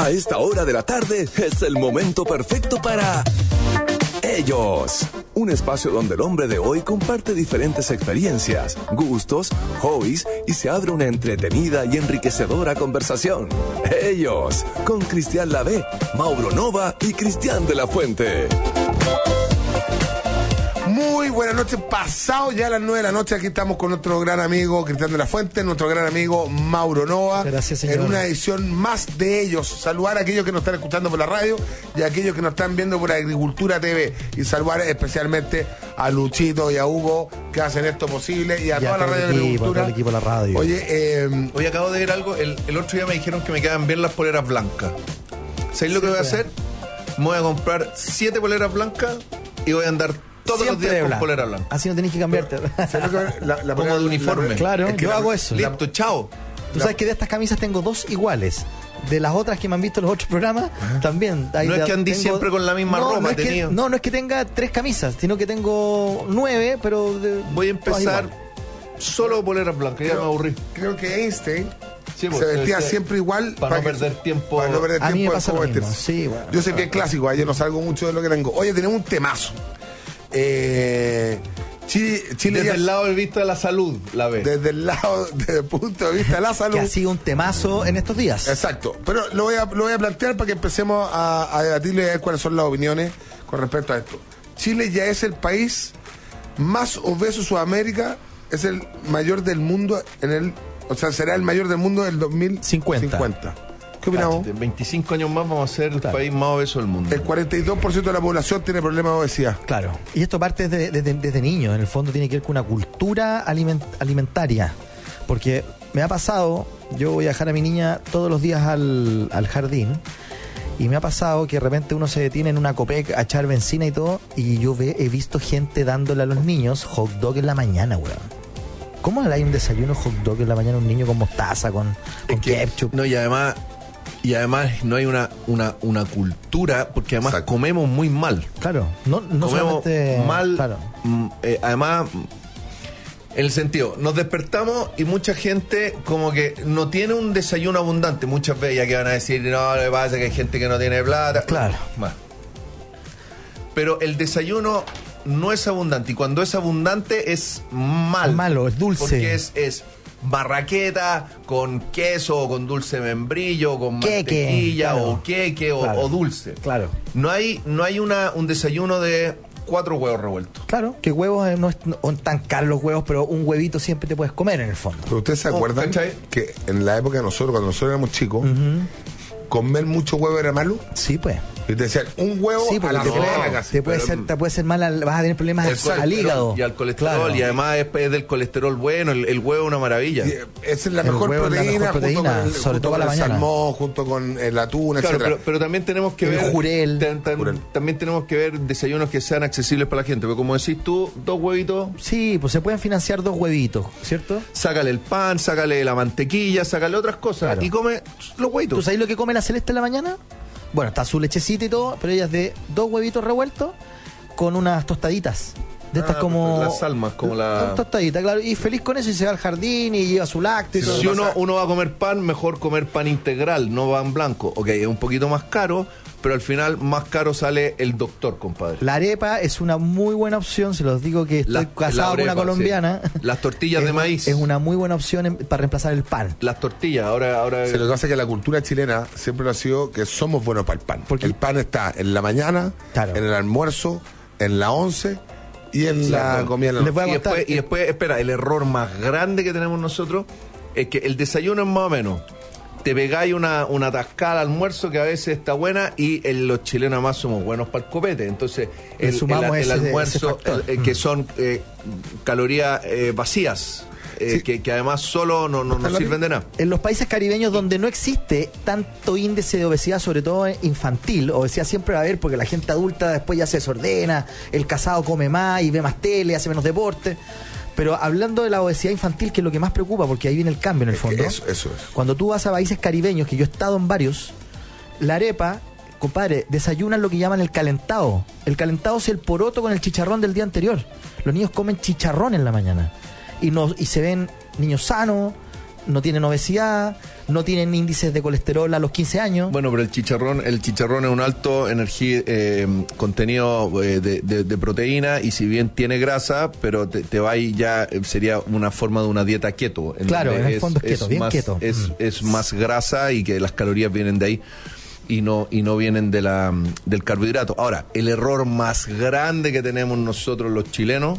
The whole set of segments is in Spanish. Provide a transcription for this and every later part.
A esta hora de la tarde es el momento perfecto para Ellos. Un espacio donde el hombre de hoy comparte diferentes experiencias, gustos, hobbies y se abre una entretenida y enriquecedora conversación. Ellos, con Cristian Lavé, Mauro Nova y Cristian de la Fuente. Muy buenas noches, pasado ya las 9 de la noche, aquí estamos con nuestro gran amigo Cristian de la Fuente, nuestro gran amigo Mauro Nova. Gracias, señor. En una edición más de Ellos. Saludar a aquellos que nos están escuchando por la radio y a aquellos que nos están viendo por Agricultura TV. Y saludar especialmente a Luchito y a Hugo, que hacen esto posible, y a toda la radio de Agricultura. Todo el equipo de la radio. Oye, hoy acabo de ver algo, el otro día me dijeron que me quedan bien las poleras blancas. ¿Sabéis lo que voy a hacer? Me voy a comprar 7 poleras blancas y voy a andar todos siempre los días con blanco. polera blanca. Así no tenés que cambiarte. Como de uniforme. Claro, yo hago eso. Listo, chao. Tú sabes que de estas camisas tengo 2 iguales. De las otras que me han visto en los otros programas, también. No es que andí siempre con la misma ropa. No es que tenga 3 camisas, sino que tengo 9, pero... Voy a empezar solo poleras blancas, ya me aburrí. creo que Einstein Sí, pues, se vestía siempre igual para no perder tiempo. Para no perder A mí tiempo me pasa en lo cómo mismo. vestirse. Sí, bueno. Yo soy bien clásico, ayer no salgo mucho de lo que tengo. Oye, tenemos un temazo. Chile Desde ya, el lado del visto de la salud, la ve. desde el punto de vista de la salud. Que ha sido un temazo en estos días. Exacto, pero lo voy a plantear para que empecemos a debatirle y a ver cuáles son las opiniones con respecto a esto. Chile ya es el país más obeso de Sudamérica, es el mayor del mundo será el mayor del mundo en el 2050. ¿Qué opinamos? En 25 años más vamos a ser el país más obeso del mundo. El 42% de la población tiene problemas de obesidad. Claro. Y esto parte desde niño. En el fondo tiene que ver con una cultura alimentaria. Porque me ha pasado, yo voy a dejar a mi niña todos los días al jardín, y me ha pasado que de repente uno se detiene en una Copec a echar benzina y todo, y yo he visto gente dándole a los niños hot dog en la mañana, weón. ¿Cómo le hay un desayuno hot dog en la mañana a un niño con mostaza, con ketchup? No, y además no hay una cultura, porque además Exacto. comemos muy mal. Claro, no Comemos solamente mal. Claro. Además, en el sentido, nos despertamos y mucha gente como que no tiene un desayuno abundante. Muchas veces ya que van a decir, no, lo que pasa es que hay gente que no tiene plata. Claro. Pero el desayuno no es abundante, y cuando es abundante es mal. Es malo, es dulce. Porque es barraqueta con queso o con dulce membrillo, con mantequilla, claro. o queque, Claro. o dulce. Claro. No hay un desayuno de 4 huevos revueltos. Claro, que huevos no son tan caros los huevos, pero un huevito siempre te puedes comer en el fondo. Pero ustedes se acuerdan ¿cachai? que en la época de nosotros, cuando nosotros éramos chicos, comer mucho huevo era malo. Sí, pues. Y te decían, un huevo Sí, a porque la semana casi. te puede ser mal, vas a tener problemas al hígado. Y al colesterol, Claro. y además es del colesterol bueno, el huevo es una maravilla. Y esa es la El mejor huevo es la proteína, mejor proteína, junto con sobre junto todo con a la el mañana. salmón, junto con el atún, Claro, etcétera. pero también tenemos que El ver jurel. Jurel. También tenemos que ver desayunos que sean accesibles para la gente, porque como decís tú, 2 huevitos, Sí, pues se pueden financiar 2 huevitos, ¿cierto? sácale el pan, sácale la mantequilla, sácale otras cosas, Claro. y come los huevitos. ¿Tú sabes lo que come la Celeste en la mañana? Bueno, está su lechecita y todo, pero ella es de 2 huevitos revueltos con unas tostaditas. De estas como... Las almas, como la... Tostaditas, claro. Y feliz con eso, y se va al jardín y lleva su lácteo y todo. Si uno va a comer pan, mejor comer pan integral, no pan blanco. Ok, es un poquito más caro, pero al final más caro sale el doctor, compadre. La arepa es una muy buena opción, se los digo que estoy casado con una arepa, colombiana. sí. Las tortillas de maíz. Es una muy buena opción para reemplazar el pan. Las tortillas, ahora... Sí, lo que pasa es que la cultura chilena siempre ha sido que somos buenos para el pan. ¿Por qué? El pan está en la mañana, Claro. en el almuerzo, en la once y en la Claro. comida de la Les voy a noche. contar. Y después, espera, el error más grande que tenemos nosotros es que el desayuno es más o menos. Te pegáis una tascada al almuerzo que a veces está buena, y los chilenos además somos buenos para el copete. Entonces, Le sumamos el ese almuerzo, factor. que son calorías vacías, Sí. que además solo no sirven de nada. En los países caribeños donde no existe tanto índice de obesidad, sobre todo infantil, obesidad siempre va a haber porque la gente adulta después ya se desordena, el casado come más y ve más tele, hace menos deporte. Pero hablando de la obesidad infantil, que es lo que más preocupa, porque ahí viene el cambio en el fondo. Eso es. Cuando tú vas a países caribeños, que yo he estado en varios, la arepa, compadre, desayunan lo que llaman el calentado. El calentado es el poroto con el chicharrón del día anterior. Los niños comen chicharrón en la mañana. Y se ven niños sanos, no tienen obesidad, no tienen índices de colesterol a los 15 años. Bueno, pero el chicharrón es un alto energía, contenido de proteína, y si bien tiene grasa, pero te va y ya sería una forma de una dieta keto. Claro, en el fondo es keto, bien más, keto. Es más grasa, y que las calorías vienen de ahí y no vienen del carbohidrato. Ahora, el error más grande que tenemos nosotros los chilenos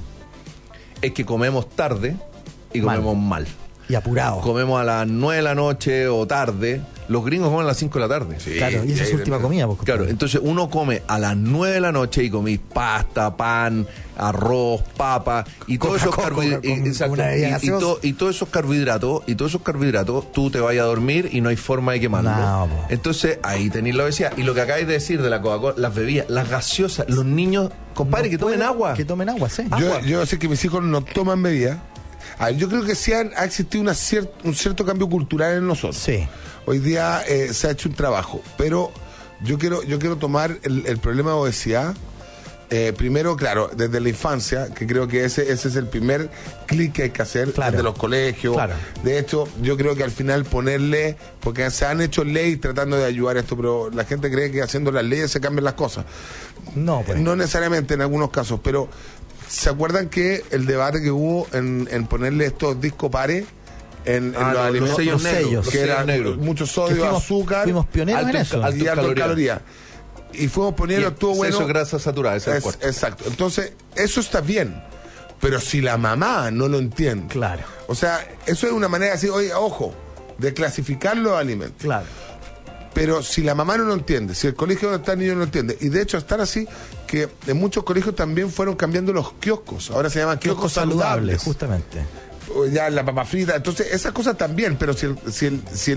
es que comemos tarde y comemos mal. Y apurados. Comemos a las 9 de la noche o tarde. Los gringos comen a las 5 de la tarde. Sí, Claro, y esa es su última comida. Pues, Claro, entonces uno come a las 9 de la noche y comís pasta, pan, arroz, papa y todos esos carbohidratos. Y todos esos carbohidratos, tú te vayas a dormir y no hay forma de quemarlo. No, po. Entonces ahí tenéis la obesidad. Y lo que acabáis de decir de la Coca-Cola, las bebidas, las gaseosas, los niños, compadre, No que tomen pueden- agua. Que tomen agua, sí. Yo sé que mis hijos no toman bebida. A ver, yo creo que sí ha existido un cierto cambio cultural en nosotros. Sí. Hoy día se ha hecho un trabajo, pero yo quiero tomar el problema de obesidad. Primero, claro, desde la infancia, que creo que ese es el primer clic que hay que hacer, Claro. desde los colegios. Claro. De hecho, yo creo que al final ponerle, porque se han hecho leyes tratando de ayudar a esto, pero la gente cree que haciendo las leyes se cambian las cosas. No, pues. No necesariamente en algunos casos, pero ¿se acuerdan que el debate que hubo en ponerle estos discos pares en los alimentos? sellos Los negros. Que era negros. mucho Que sodio, azúcar fuimos pioneros en alto- eso. alto- y alto en calorías. calorías. Y fuimos poniendo, estuvo bueno. Eso es grasa saturada, ese es el cuarto. Exacto. Entonces, eso está bien. Pero si la mamá no lo entiende. Claro. O sea, eso es una manera de decir, oye, ojo, de clasificar los alimentos. Claro. Pero si la mamá no lo entiende, si el colegio donde está el niño no lo entiende, y de hecho están así que en muchos colegios también fueron cambiando los kioscos, ahora se llaman kioscos saludables, justamente. O ya la papa frita, entonces esas cosas también, pero si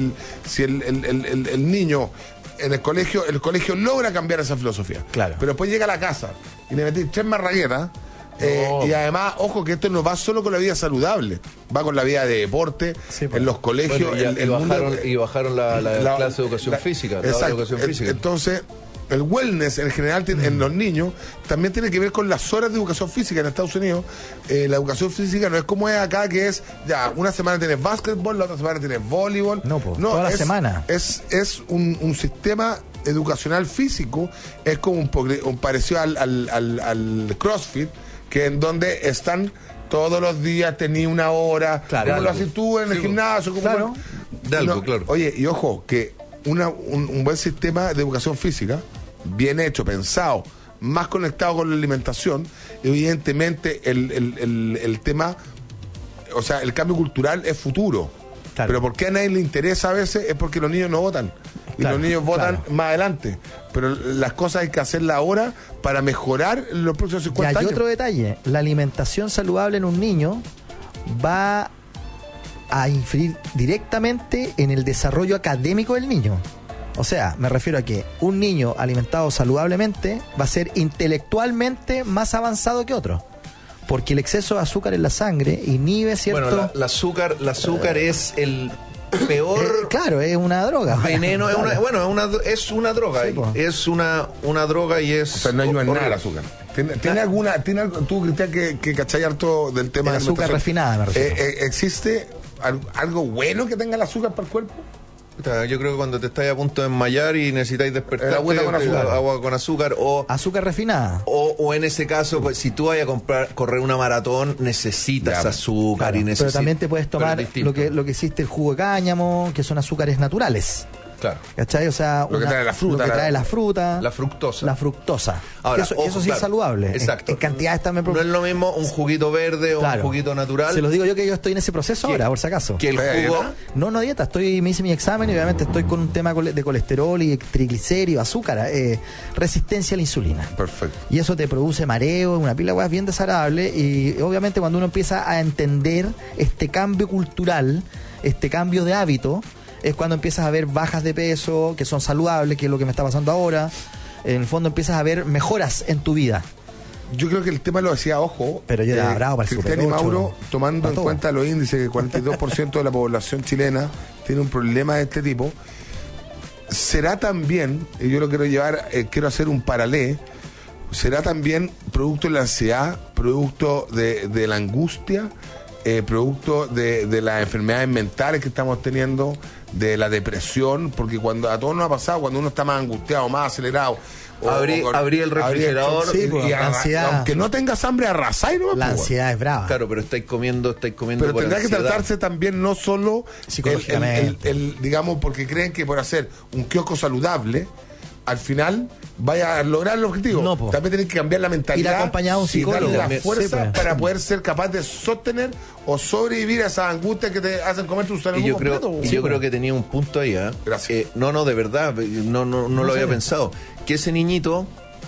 el niño en el colegio logra cambiar esa filosofía, Claro. pero después llega a la casa y le metí 3 marraguetas. Y además, ojo que esto no va solo con la vida saludable, va con la vida de deporte, Sí, pues. en los colegios, Bueno, y bajaron la clase de educación física. La hora de Exacto. educación física. Entonces, el wellness en general en los niños también tiene que ver con las horas de educación física. En Estados Unidos, la educación física no es como es acá, que es ya una semana tienes básquetbol, la otra semana tienes voleibol. No, pues, toda la semana. Es un sistema educacional físico, es como un parecido al CrossFit, que en donde están todos los días, tenía una hora, Claro. como lo haces tú en el Sí, gimnasio. Como claro. De algo, claro. Oye, y ojo, que un buen sistema de educación física, bien hecho, pensado, más conectado con la alimentación, evidentemente el tema, o sea, el cambio cultural es futuro. Claro. Pero ¿por qué a nadie le interesa a veces? Es porque los niños no votan. Y Claro, los niños votan claro. más adelante. Pero las cosas hay que hacerlas ahora para mejorar los próximos Y 50 hay años. otro detalle, la alimentación saludable en un niño va a influir directamente en el desarrollo académico del niño. O sea, me refiero a que un niño alimentado saludablemente va a ser intelectualmente más avanzado que otro. Porque el exceso de azúcar en la sangre inhibe cierto... Bueno, el azúcar es el peor claro, es una droga. veneno. Claro. Es una droga. Sí, po. Es una droga y es. O sea, no ayuda en nada el horrible. azúcar. ¿Tiene alguna, tú, Cristian, que cachai harto del tema El de azúcar alimentación? refinada, me refiero. ¿Existe algo bueno que tenga el azúcar para el cuerpo? Yo creo que cuando te estáis a punto de desmayar y necesitáis despertar, El agüita con azúcar. agua con azúcar Azúcar refinada. o en ese caso, pues, si tú vayas a correr una maratón, necesitas Ya, azúcar Claro, y pero necesitas. también te puedes tomar pero es distinto. lo que existe el jugo de cáñamo, que son azúcares naturales. Claro. ¿Cachai? O sea, Lo que trae la fruta, Lo que trae la fruta. La fructosa. La fructosa. Ahora, eso ojo, sí es claro, saludable. exacto. En cantidades también. No es lo mismo un juguito verde o Claro. un juguito natural Se los digo yo que yo estoy en ese proceso ¿Qué? ahora, por si acaso. que el jugo. No dieta, me hice mi examen y obviamente estoy con un tema de colesterol y triglicéridos, azúcar, resistencia a la insulina. Perfecto. Y eso te produce mareo, una pila de cosas bien desagradable. Y obviamente cuando uno empieza a entender este cambio cultural, este cambio de hábito, es cuando empiezas a ver bajas de peso, que son saludables, que es lo que me está pasando ahora. En el fondo empiezas a ver mejoras en tu vida. Yo creo que el tema lo decía, ojo. Pero yo era bravo para el Cristian y Super 8, Mauro, tomando para en todo. cuenta los índices, que el 42% de la población chilena tiene un problema de este tipo. Será también, y yo lo quiero llevar, quiero hacer un paralelo, será también producto de la ansiedad, producto de la angustia, producto de las enfermedades mentales que estamos teniendo, de la depresión, porque cuando a todos nos ha pasado, cuando uno está más angustiado, más acelerado, abrí el refrigerador, sí, pues, la ansiedad. aunque no tengas hambre, arrasáis, ¿no? La ansiedad es brava. claro, pero estáis comiendo Pero por tendrá que ansiedad. tratarse también no solo Psicológicamente. digamos, porque creen que por hacer un kiosco saludable, al final vaya a lograr el objetivo. No, po. También tienen que cambiar la mentalidad. Ir acompañado a un psicólogo. Y darle la fuerza Sí, pues. para poder ser capaz de sostener o sobrevivir a esas angustias que te hacen comer tu cerebro Y yo creo, completo. y yo creo que tenía un punto ahí, ¿eh? Gracias. No, de verdad, no lo había pensado. Que ese niñito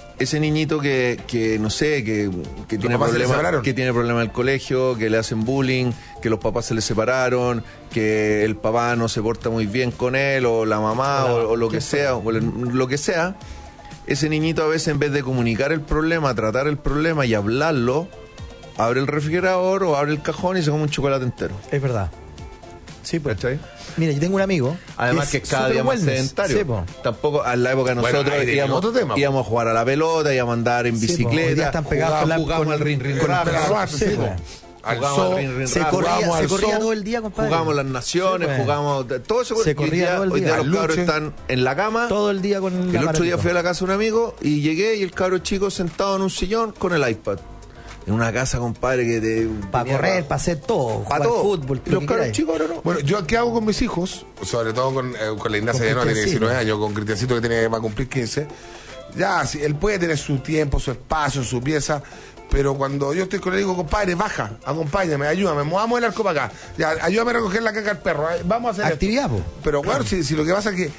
que no sé, que tiene papás se le problemas, separaron. que tiene problemas en el colegio, que le hacen bullying, que los papás se le separaron, que el papá no se porta muy bien con él, o la mamá, o lo que sea, lo que sea, ese niñito a veces, en vez de comunicar el problema, tratar el problema y hablarlo, abre el refrigerador o abre el cajón y se come un chocolate entero. Es verdad. Sí, pues. ¿Cachai? Mira, yo tengo un amigo. Además que es cada súper día más wellness. sedentario. Sí, po. Tampoco, a la época de Bueno, nosotros ahí viene otro tema, po. íbamos a jugar a la pelota, íbamos a andar en Sí, po. Hoy día bicicleta, están pegados jugamos al rin rin con rap, el pelazo, Sí, sí, po. po. Al Jugamos zoo, al rin rin Se rap, corría, jugamos se al corría zoo, todo el día, compadre. jugamos las naciones, Sí, pues. jugamos todo eso. Se corría todo el hoy día. día los cabros Luche. están en la cama. Todo el día con el El otro día aparatito. fui a la casa de un amigo y llegué y el cabro chico sentado en un sillón con el iPad. En una casa, compadre, que te... Para tenía correr, para hacer todo. para Jugar todo. fútbol. Y lo los que cabros queráis. chicos ahora no. Bueno, yo ¿qué hago con mis hijos? Sobre todo con la Ignacia Con ya no tiene Cristiancito. 19 años, con Cristiancito que va a cumplir 15. Ya, sí, él puede tener su tiempo, su espacio, su pieza, pero cuando yo estoy con él digo, compadre, baja, acompáñame, ayúdame, movamos el arco para acá, ya, ayúdame a recoger la caca al perro, vamos a hacer esto. Actividad, po. Pero claro, si lo que pasa es que,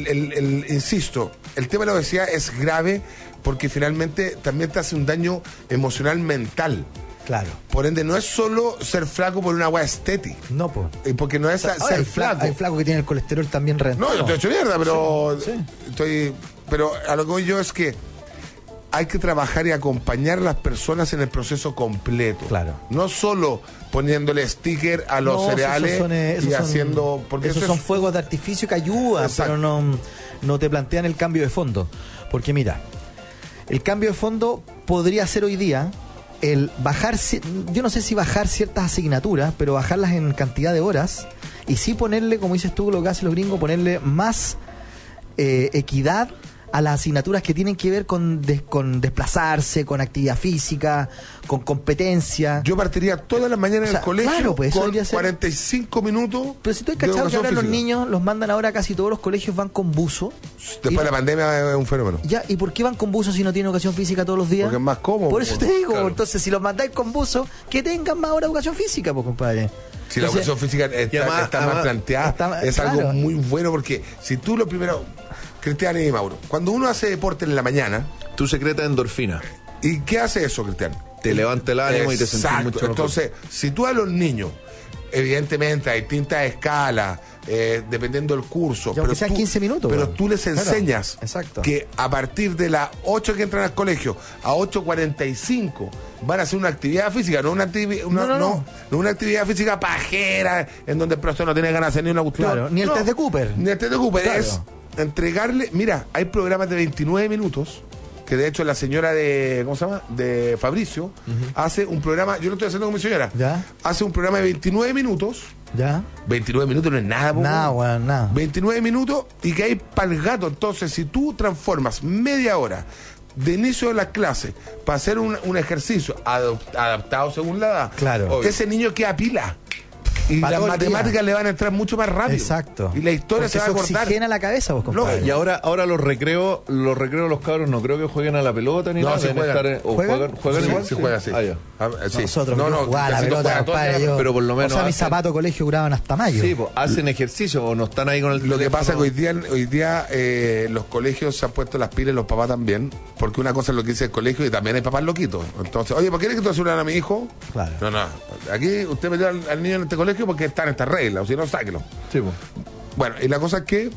insisto, el tema de la obesidad es grave porque finalmente también te hace un daño emocional mental. Claro. Por ende, no es solo ser flaco por una agua estética. No, pues. Porque no es Ahora ser flaco. Hay flacos que tienen el colesterol también rentado. No, yo estoy hecho mierda, pero Sí. pero a lo que voy yo es que hay que trabajar y acompañar a las personas en el proceso completo. Claro. No solo poniéndole sticker a los No, cereales esos y son- haciendo... Porque esos eso son es- fuegos de artificio que ayudan, Exacto. pero no te plantean el cambio de fondo. Porque mira, el cambio de fondo podría ser hoy día el bajar, yo no sé si bajar ciertas asignaturas, pero bajarlas en cantidad de horas y sí ponerle, como dices tú, lo que hacen los gringos, ponerle más equidad a las asignaturas que tienen que ver con desplazarse, con actividad física, con competencia. Yo partiría todas las mañanas O sea, en el colegio claro, pues, eso con debería ser- 45 minutos. Pero si tú has de cachado que educación ahora los física. niños los mandan ahora, casi todos los colegios van con buzo. Después de la pandemia es un fenómeno. Ya, ¿y por qué van con buzo si no tienen educación física todos los días? Porque es más cómodo. Por eso te digo, Claro. entonces si los mandáis con buzo, que tengan más hora de educación física, pues compadre. Si la Entonces, educación física además- está más planteada, está- es claro. algo muy bueno porque si tú lo primero, Cristian y Mauro, cuando uno hace deporte en la mañana, Tu secreta endorfina. ¿y qué hace eso, Cristian? Te levanta el ánimo y te sentís Exacto. mucho mejor. Entonces, si tú a los niños, evidentemente a distintas escalas, dependiendo del curso, Y aunque sean 15 minutos, pero bueno. tú les Claro, enseñas exacto. que a partir de las 8 que entran al colegio a 8:45 van a hacer una actividad física, no una, No. una actividad física pajera en donde el profesor no tiene ganas de hacer ni una cuestión. Claro, ni el No, test de Cooper. Ni el test de Cooper, Claro. es entregarle, mira, hay programas de 29 minutos que de hecho la señora de, ¿cómo se llama? De Fabricio, hace un programa, yo lo estoy haciendo con mi señora, Ya. hace un programa de 29 minutos, Ya. 29 minutos no es nada, po, Nada, weón. weón, nada. 29 minutos y que hay para el gato. Entonces, si tú transformas media hora de inicio de las clases para hacer un ejercicio adaptado según la edad, Claro. ese niño queda pila. Y Para las todo el día. matemáticas le van a entrar mucho más rápido. Exacto. Y la historia Porque se va a cortar. oxigena la cabeza, vos, compadre. Lógico. Y ahora los recreos los cabros no creo que jueguen a la pelota ni No, nada. sí deben juegan. estar, o ¿Juegan? juegan Sí, igual. sí juega así. Ah, ya. Sí. Nosotros no, jugaba la casi no pelota, juega todo el compadre. día. Yo, pero por lo menos o sea, mis hacen- zapatos de colegio duraban hasta mayo. Sí, pues, hacen ejercicio o no están ahí con el Lo que teléfono. pasa es que hoy día los colegios se han puesto las pilas, los papás también, porque una cosa es lo que dice el colegio y también hay papás loquitos. Entonces, oye, ¿por qué quieres que tú asuras a mi hijo? Claro. No, aquí usted metió al niño en este colegio porque está en esta regla, o si no, sáquelo. Sí, pues. Bueno, y la cosa es que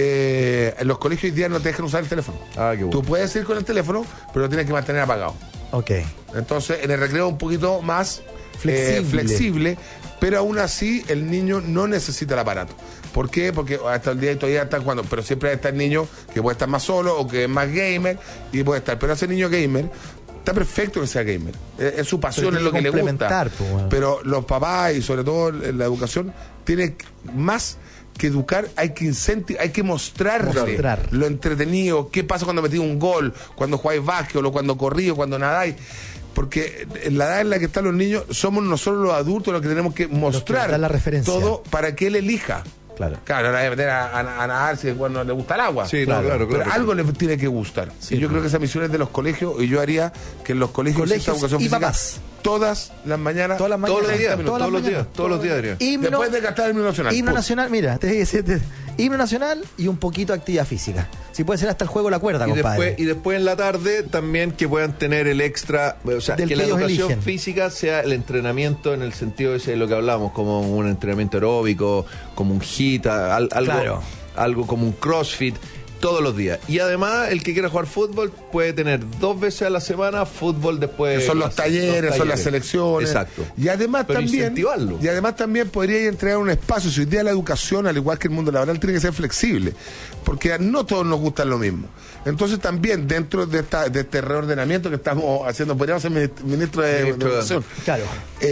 en los colegios hoy día no te dejan usar el teléfono. Ah, qué bueno. Tú puedes ir con el teléfono, pero lo tienes que mantener apagado. Ok. Entonces, en el recreo un poquito más Flexible. flexible, pero aún así el niño no necesita el aparato. ¿Por qué? Porque hasta el día de todavía están jugando, pero siempre está el niño que puede estar más solo o que es más gamer y puede estar. Pero ese niño gamer está perfecto que sea gamer. Es su pasión, Pero es lo que tiene le que gusta. complementar, pues, bueno. Pero los papás y sobre todo la educación tiene más que educar, hay que mostrarle Mostrar. lo entretenido, qué pasa cuando metí un gol, cuando jugáis básquet, o cuando corrí, o cuando nadáis. Porque en la edad en la que están los niños, somos nosotros los adultos los que tenemos que mostrar dan la referencia. todo para que él elija. Claro. Claro, no la voy a meter a nadar si cuando le gusta el agua. Sí, Claro. claro, Pero claro. algo le tiene que gustar. Sí, y yo pues. creo que esa misión es de los colegios, y yo haría que en los colegios exista educación y física papás. todas las mañanas. Todas las mañanas. Todos los días, Todas las mañanas. todos los días, Adrián. Himno, Después de gastar el himno nacional. himno Punto. nacional, mira, himno nacional y un poquito de actividad física. Si puede ser hasta el juego de la cuerda, compadre. Y después en la tarde también que puedan tener el extra, o sea, Del que la que ellos educación eligen. física sea el entrenamiento en el sentido ese de lo que hablamos, como un entrenamiento aeróbico, como un HIIT, Claro. algo como un CrossFit, todos los días. Y además, el que quiera jugar fútbol puede tener 2 veces a la semana fútbol después. Que son los talleres, son las selecciones. Exacto. Y además Pero también. incentivarlo. Y además también podría entregar un espacio. Si hoy día la educación, al igual que el mundo laboral, tiene que ser flexible. Porque no todos nos gustan lo mismo. Entonces también, dentro de este reordenamiento que estamos haciendo, podríamos ser ministro de educación. Claro.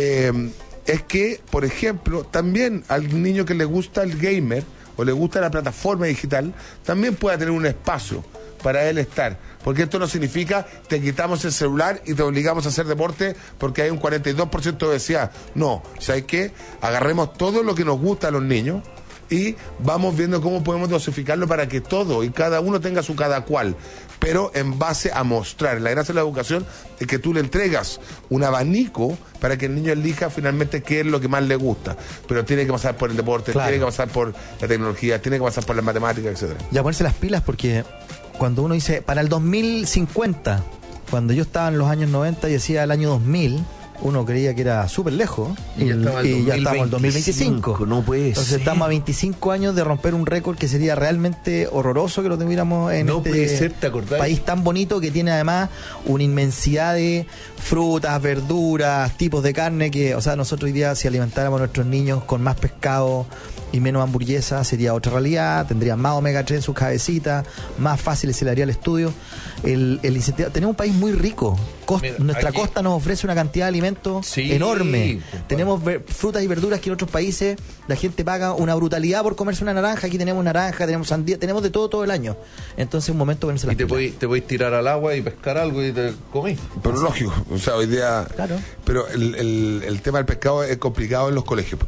Es que, por ejemplo, también al niño que le gusta el gamer o le gusta la plataforma digital, también pueda tener un espacio para él estar. Porque esto no significa te quitamos el celular y te obligamos a hacer deporte porque hay un 42% de obesidad. No, ¿sabes qué? Agarremos todo lo que nos gusta a los niños y vamos viendo cómo podemos dosificarlo para que todo y cada uno tenga su cada cual, pero en base a mostrar. La gracia de la educación es que tú le entregas un abanico para que el niño elija finalmente qué es lo que más le gusta, pero tiene que pasar por el deporte, Claro. tiene que pasar por la tecnología, tiene que pasar por las matemáticas, etcétera. Ya ponerse las pilas, porque cuando uno dice para el 2050, cuando yo estaba en los años 90 y decía el año 2000, uno creía que era súper lejos Y ya estaba el ya estamos en el 2025. 2025. No puede Entonces ser. estamos a 25 años de romper un récord que sería realmente horroroso que lo tuviéramos en No este puede ser, ¿te acordás? país tan bonito que tiene además una inmensidad de frutas, verduras, tipos de carne que, o sea, nosotros hoy día si alimentáramos a nuestros niños con más pescado y menos hamburguesas sería otra realidad, tendrían más omega 3 en sus cabecitas, más fácil se le haría el estudio. El incentivo, tenemos un país muy rico. Mira, Nuestra aquí- costa nos ofrece una cantidad de alimentos Sí, enorme. compadre. Tenemos frutas y verduras que en otros países la gente paga una brutalidad por comerse una naranja. Aquí tenemos naranja, tenemos sandía, tenemos de todo el año. Entonces, un momento ponerse Y las te pilas. podéis tirar al agua y pescar algo y te comís. Pero lógico, o sea, hoy día... Claro. Pero el tema del pescado es complicado en los colegios.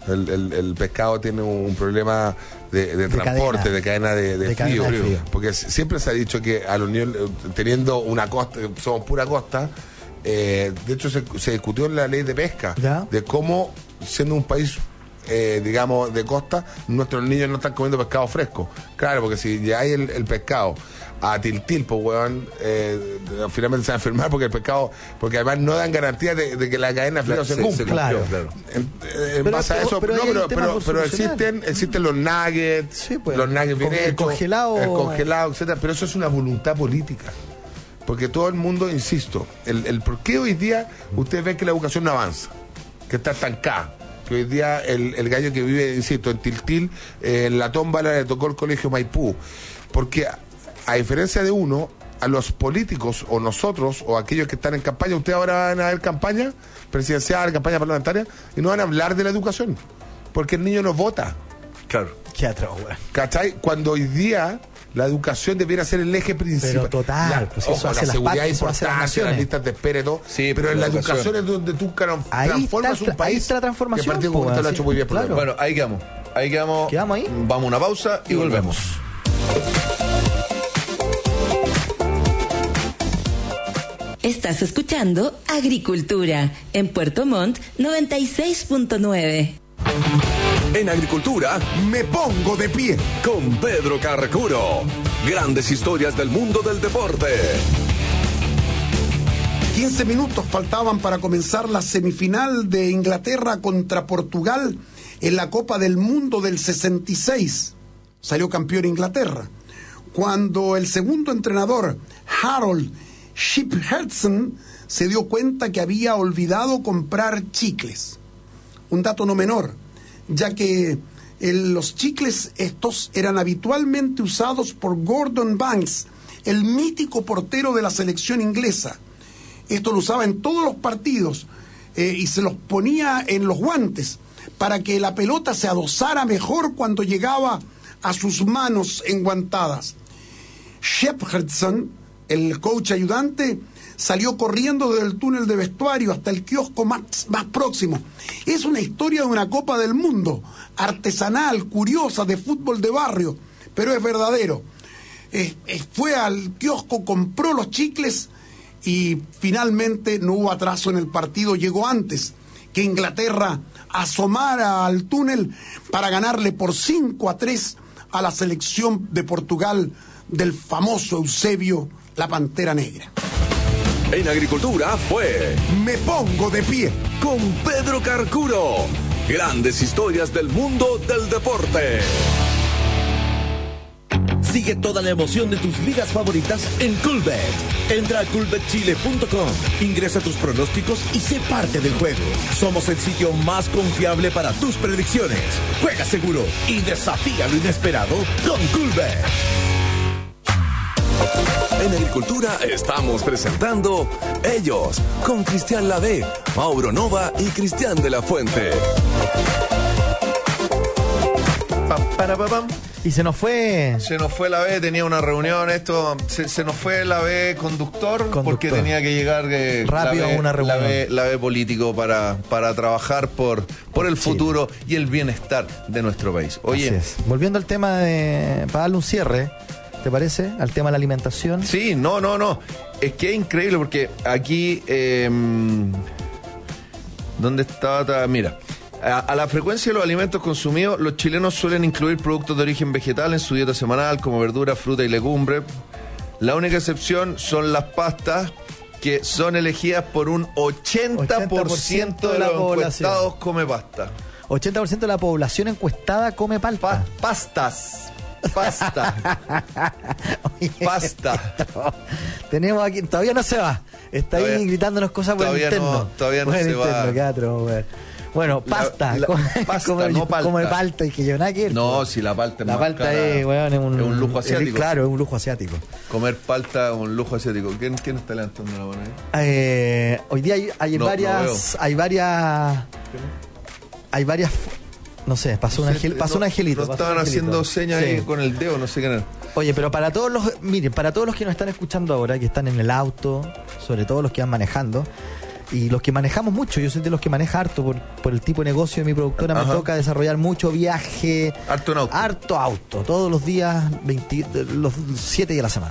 El pescado tiene un problema de transporte, cadena. de cadena de De frío, cadena de frío. porque siempre se ha dicho que a los niños, teniendo una costa, somos pura costa, de hecho se discutió en la ley de pesca, ¿Ya? de cómo, siendo un país digamos, de costa, nuestros niños no están comiendo pescado fresco. Claro, porque si ya hay el pescado a Tiltil, pues weón, finalmente se va a enfermar porque el pescado, porque además no dan garantía de que la cadena de frío se cumpla. Claro. En Pero base a eso, pero no, hay un tema por pero solucionar. existen los nuggets, Sí, pues, los nuggets bien el hechos, congelado. el congelado, etcétera, pero eso es una voluntad política. Porque todo el mundo, insisto, el por qué hoy día ustedes ven que la educación no avanza, que está estancada. Que hoy día el gallo que vive, insisto, en Tiltil, en la tómbala le tocó el colegio Maipú. Porque a diferencia de uno, a los políticos o nosotros o aquellos que están en campaña, ustedes ahora van a ver campaña presidencial, campaña parlamentaria, y no van a hablar de la educación. Porque el niño no vota. Claro. Qué atroz, weón. ¿Cachai? Cuando hoy día la educación debiera ser el eje principal. Pero total, pues eso ojo, hace la las seguridad partes, es eso hace las importante, las naciones. listas de espera y todo. Sí, pero en la educación educación es donde tú Ahí transformas está- un país. ahí está la transformación, Que el Partido po, Comunista lo ha así, hecho muy bien. por claro. lo demás. Bueno, ahí quedamos. Ahí quedamos. ¿Quedamos ahí? Vamos a una pausa y volvemos. Estás escuchando Agricultura en Puerto Montt 96.9. En Agricultura, Me pongo de pie. con Pedro Carcuro. Grandes historias del mundo del deporte. 15 minutos faltaban para comenzar la semifinal de Inglaterra contra Portugal en la Copa del Mundo del 66. Salió campeón Inglaterra. Cuando el segundo entrenador, Harold Shepherdson, se dio cuenta que había olvidado comprar chicles. Un dato no menor, ya que los chicles estos eran habitualmente usados por Gordon Banks, el mítico portero de la selección inglesa. esto lo usaba en todos los partidos, y se los ponía en los guantes para que la pelota se adosara mejor cuando llegaba a sus manos enguantadas. Shepherdson, el coach ayudante, salió corriendo desde el túnel de vestuario hasta el kiosco más próximo. Es una historia de una Copa del Mundo, artesanal, curiosa, de fútbol de barrio, pero es verdadero. Fue al kiosco, compró los chicles y finalmente no hubo atraso en el partido. Llegó antes que Inglaterra asomara al túnel para ganarle por 5-3 a la selección de Portugal del famoso Eusebio, la Pantera Negra. En Agricultura fue Me pongo de pie con Pedro Carcuro. Grandes historias del mundo del deporte. Sigue toda la emoción de tus ligas favoritas en Coolbet. Entra a coolbetchile.com, ingresa tus pronósticos y sé parte del juego. Somos el sitio más confiable para tus predicciones. Juega seguro y desafía lo inesperado con Coolbet. En Agricultura estamos presentando Ellos, con Cristian Lavé, Mauro Nova y Cristian de la Fuente. Y se nos fue la B, tenía una reunión, se nos fue la B conductor porque tenía que llegar rápido a una reunión. La B político para trabajar por el futuro y el bienestar de nuestro país. Oye, volviendo al tema para darle un cierre, ¿te parece? Al tema de la alimentación. Sí, no. Es que es increíble porque aquí, ¿dónde estaba? Mira. A la frecuencia de los alimentos consumidos, los chilenos suelen incluir productos de origen vegetal en su dieta semanal, como verdura, fruta y legumbre. La única excepción son las pastas, que son elegidas por un 80% de los encuestados come pasta. 80% de la población encuestada come palta. Pasta. Pasta. Tenemos aquí, todavía no se va. Está ahí gritándonos cosas por el interno. Todavía no se va. Bueno, pasta. Pasta, no palta. Como de palta y que yo nada que... No, si la palta es la más palta cara, es un lujo asiático. Claro, es un lujo asiático. Comer palta es un lujo asiático. ¿Quién está levantando la mano ahí? Hoy día hay varias... No sé, pasó un angelito. No estaban haciendo señas ahí con el dedo, no sé qué era. Oye, pero para todos los que nos están escuchando ahora, que están en el auto, sobre todo los que van manejando, y los que manejamos mucho, yo soy de los que maneja harto por el tipo de negocio de mi productora. Me toca desarrollar mucho viaje, harto auto, todos los días, los 7 días de la semana.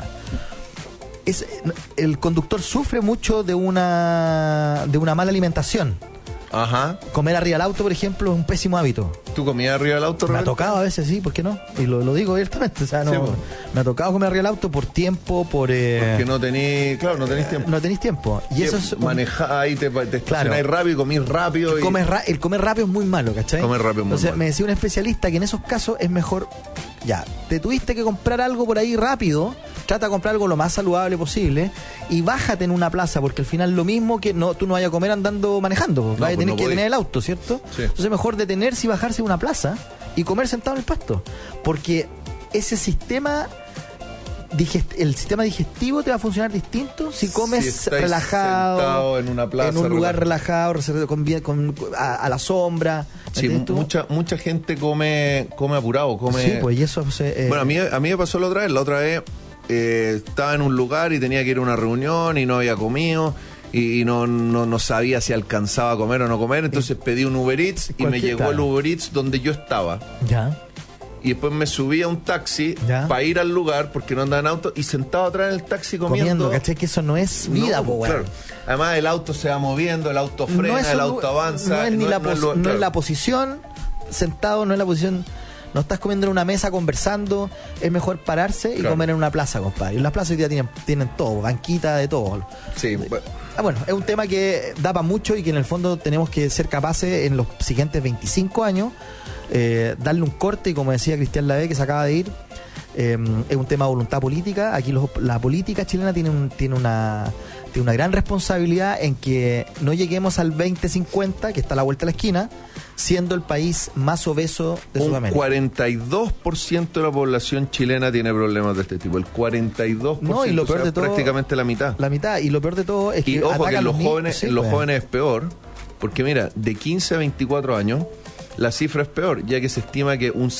El conductor sufre mucho de una mala alimentación. Ajá. Comer arriba del auto, por ejemplo, es un pésimo hábito. ¿Tú comías arriba del auto, Roberto? Me ha tocado a veces, sí, ¿por qué no? Y lo digo abiertamente, o sea, no, sí, pues. Me ha tocado comer arriba del auto por tiempo, porque no tenéis tiempo. No tenéis tiempo. Y eso es ahí te estacionáis rápido y comís rápido. El comer rápido es muy malo, ¿cachai? Comer rápido es muy malo. Me decía un especialista que en esos casos es mejor, ya, te tuviste que comprar algo por ahí rápido, trata de comprar algo lo más saludable posible y bájate en una plaza, porque al final lo mismo que tú no vayas a comer andando manejando, vas a tener que tener el auto, ¿cierto? Sí. Entonces mejor detenerse y bajarse en una plaza y comer sentado en el pasto, porque ese sistema el sistema digestivo te va a funcionar distinto si comes relajado en una plaza, en un lugar relajado, a la sombra. Sí, mucha gente come apurado, Sí, pues y eso bueno, a mí me pasó la otra vez estaba en un lugar y tenía que ir a una reunión y no había comido y no sabía si alcanzaba a comer o no comer, entonces pedí un Uber Eats y me llegó el Uber Eats donde yo estaba. Ya. Y después me subí a un taxi para ir al lugar porque no andaba en auto y sentado atrás en el taxi comiendo. ¿Cachai? Que eso no es vida, claro. Además el auto se va moviendo, el auto frena, el auto avanza. No es la posición, sentado, no es la posición. No estás comiendo en una mesa conversando, es mejor pararse y comer en una plaza, compadre. Y en las plazas hoy día tienen todo, banquita de todo. Sí. Bueno, es un tema que da para mucho y que en el fondo tenemos que ser capaces en los siguientes 25 años darle un corte y, como decía Cristian Lavé, que se acaba de ir, es un tema de voluntad política. Aquí la política chilena tiene una gran responsabilidad en que no lleguemos al 2050, que está a la vuelta de la esquina, siendo el país más obeso de Sudamérica. 42% de la población chilena tiene problemas de este tipo. El 42%, no, y lo peor de todo, prácticamente la mitad. La mitad, y lo peor de todo es que... Y ojo, que en los jóvenes es peor, porque mira, de 15 a 24 años, la cifra es peor, ya que se estima que un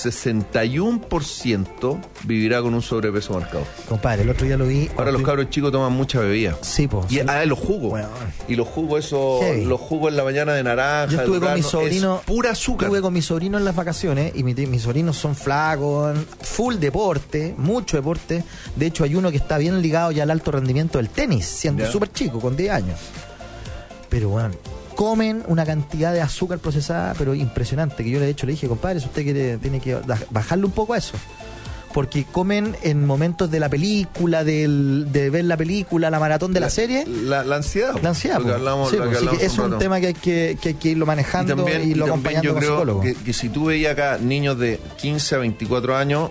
61% vivirá con un sobrepeso marcado. Compadre, el otro día lo vi... Ahora los cabros chicos toman mucha bebida. Sí, pues. Y los jugos. Bueno. Y los jugos, los jugos en la mañana de naranja, yo estuve con mi sobrino, es pura azúcar. Estuve con mi sobrino en las vacaciones y mis sobrinos son flacos, full deporte, mucho deporte. De hecho, hay uno que está bien ligado ya al alto rendimiento del tenis, siendo súper chico, con 10 años. Pero bueno, comen una cantidad de azúcar procesada, pero impresionante, que yo le dije, compadre, si usted tiene que bajarle un poco a eso. Porque comen en momentos de la película, de ver la película, la maratón de la serie. La ansiedad. La ansiedad. Es un tema que hay que irlo manejando y lo acompañando con psicólogos. Que si tú veías acá niños de 15 a 24 años,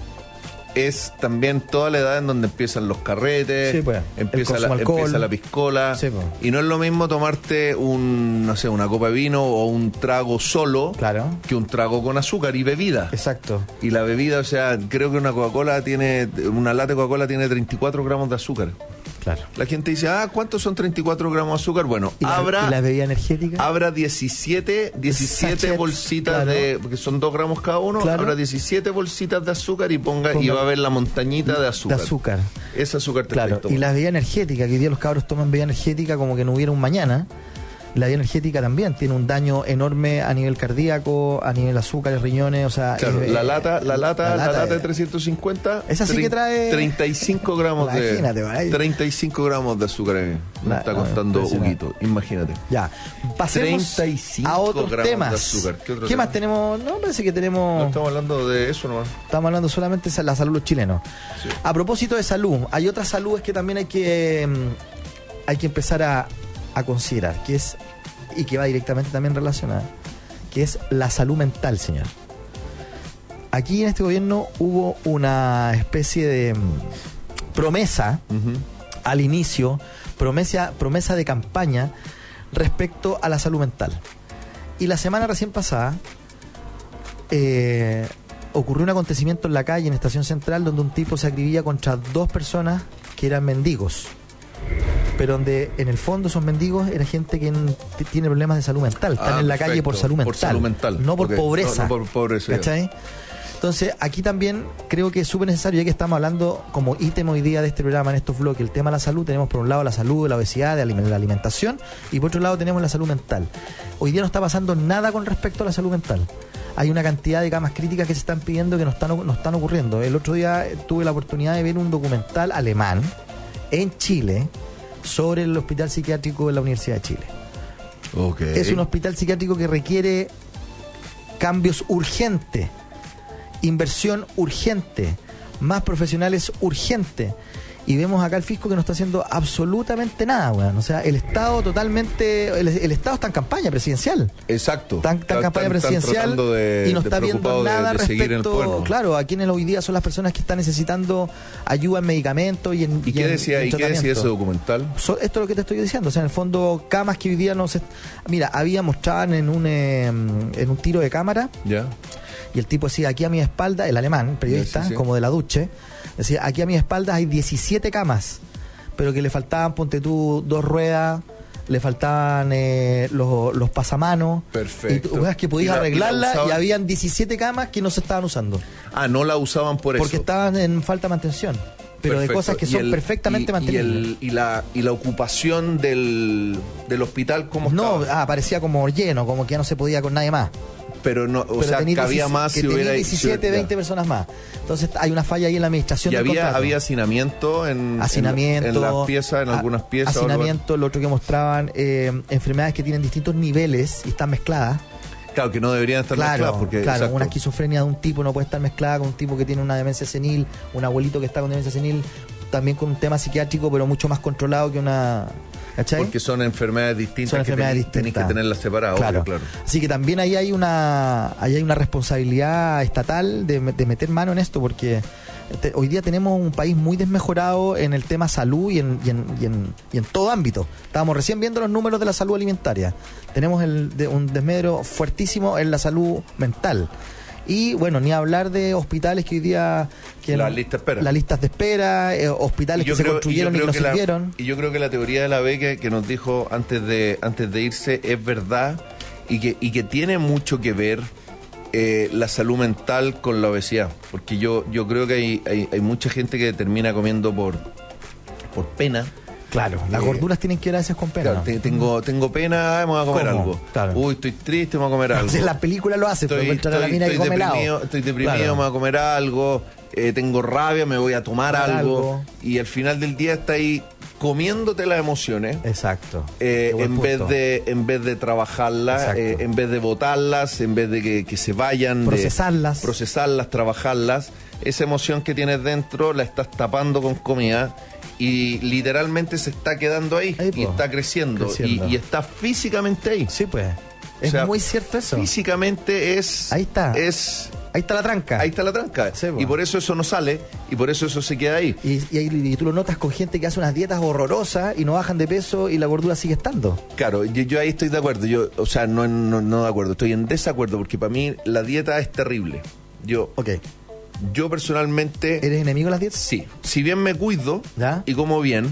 es también toda la edad en donde empiezan los carretes, sí, pues, empieza la piscola, sí, pues. Y no es lo mismo tomarte una copa de vino o un trago solo, claro, que un trago con azúcar y bebida. Exacto. Y la bebida, creo que una lata de Coca-Cola tiene 34 gramos de azúcar. Claro. La gente dice, ¿cuántos son 34 gramos de azúcar? Bueno, ¿Y la bebida energética? Habrá 17 bolsitas, claro, porque son 2 gramos cada uno, claro. Habrá 17 bolsitas de azúcar y va a haber la montañita de azúcar. Ese azúcar te claro. Y la bebida energética, que hoy día los cabros toman bebida energética como que no hubiera un mañana. La bebida energética también tiene un daño enorme a nivel cardíaco, a nivel azúcar, riñones, Claro, la lata de 350, esa sí que trae 35 gramos de 35 gramos de azúcar. Me está costando Huguito, imagínate. Ya, pasemos a otros temas. ¿Qué más tenemos? No, parece que tenemos... No estamos hablando de eso nomás. Estamos hablando solamente de la salud de los chilenos. Sí. A propósito de salud, hay otras saludes que también hay que empezar a considerar, y que va directamente también relacionada, que es la salud mental, señor. Aquí en este gobierno hubo una especie de promesa al inicio, promesa de campaña respecto a la salud mental. Y la semana recién pasada ocurrió un acontecimiento en la calle, en Estación Central, donde un tipo se acribilla contra 2 personas que eran mendigos, pero donde en el fondo esos mendigos era gente que tiene problemas de salud mental, están en la calle por salud mental, no por pobreza, no por pobreza, ¿cachai? Entonces aquí también creo que es súper necesario, ya que estamos hablando como ítem hoy día de este programa en estos bloques, el tema de la salud. Tenemos por un lado la salud, la obesidad, la alimentación, y por otro lado tenemos la salud mental. Hoy día no está pasando nada con respecto a la salud mental. Hay una cantidad de camas críticas que se están pidiendo que no están ocurriendo. El otro día tuve la oportunidad de ver un documental alemán en Chile sobre el hospital psiquiátrico de la Universidad de Chile. Okay. Es un hospital psiquiátrico que requiere cambios urgentes, inversión urgente, más profesionales urgente. Y vemos acá el fisco que no está haciendo absolutamente nada, weón. O sea, el Estado totalmente... El Estado está en campaña presidencial. Exacto. Está en campaña presidencial y no está viendo nada respecto... Claro, a quienes hoy día son las personas que están necesitando ayuda en medicamentos y en... ¿Y qué decía ese documental? Esto es lo que te estoy diciendo. O sea, en el fondo, camas que hoy día no se... Mira, mostraban en un tiro de cámara. Ya. Y el tipo decía, aquí a mi espalda, el alemán, periodista, como de la Duche, decía, aquí a mi espalda hay 17 camas, pero que le faltaban, ponte tú, 2 ruedas, le faltaban los pasamanos. Perfecto. Y tú veas que podías arreglarla y habían 17 camas que no se estaban usando. No la usaban por eso. Porque estaban en falta de mantención. Pero perfecto. De cosas que son perfectamente mantenibles. Y la ocupación del hospital, ¿cómo estaba? Parecía como lleno, como que ya no se podía con nadie más. Pero no, cabía más si hubiera 17, 20 personas más. Entonces hay una falla ahí en la administración. Y había hacinamiento en las piezas, en algunas piezas. Hacinamiento, lo otro que mostraban, enfermedades que tienen distintos niveles y están mezcladas. Claro, que no deberían estar mezcladas. Porque, claro, una esquizofrenia de un tipo no puede estar mezclada con un tipo que tiene una demencia senil, un abuelito que está con demencia senil, también con un tema psiquiátrico, pero mucho más controlado que una ¿cachai? Porque son enfermedades distintas. Son enfermedades Tenés distintas. que tenerlas separadas. Claro. Claro. Así que también ahí hay una responsabilidad estatal de meter mano en esto, porque hoy día tenemos un país muy desmejorado en el tema salud y en todo ámbito. Estábamos recién viendo los números de la salud alimentaria. Tenemos un desmedro fuertísimo en la salud mental. Y bueno, ni hablar de hospitales que hoy día... Las listas de espera. Las listas de espera, hospitales que se construyeron y que no sirvieron. Y yo creo que la teoría de la B que nos dijo antes de irse es verdad y que tiene mucho que ver la salud mental con la obesidad. Porque yo creo que hay mucha gente que termina comiendo por pena. Claro, las gorduras tienen que ir a veces con pena. Claro, tengo pena, me voy a comer ¿Cómo? algo. Claro. Uy, estoy triste, me voy a comer algo. Si la película lo hace, Estoy deprimido, Claro. me voy a comer algo. Tengo rabia, me voy a tomar algo. Y al final del día está ahí comiéndote las emociones. Exacto. En vez de trabajarlas, en vez de botarlas, en vez de que se vayan, procesarlas, trabajarlas. Esa emoción que tienes dentro la estás tapando con comida y literalmente se está quedando ahí y está creciendo. Y está físicamente ahí. Sí, pues. Es muy cierto eso. Físicamente es... Ahí está. Ahí está la tranca. Ahí está la tranca. Sí, y por eso no sale y por eso se queda ahí. Y tú lo notas con gente que hace unas dietas horrorosas y no bajan de peso y la gordura sigue estando. Claro, yo ahí estoy de acuerdo. No de acuerdo, estoy en desacuerdo porque para mí la dieta es terrible. Yo personalmente... ¿Eres enemigo de las dietas? Sí. Si bien me cuido ¿ya? Y como bien,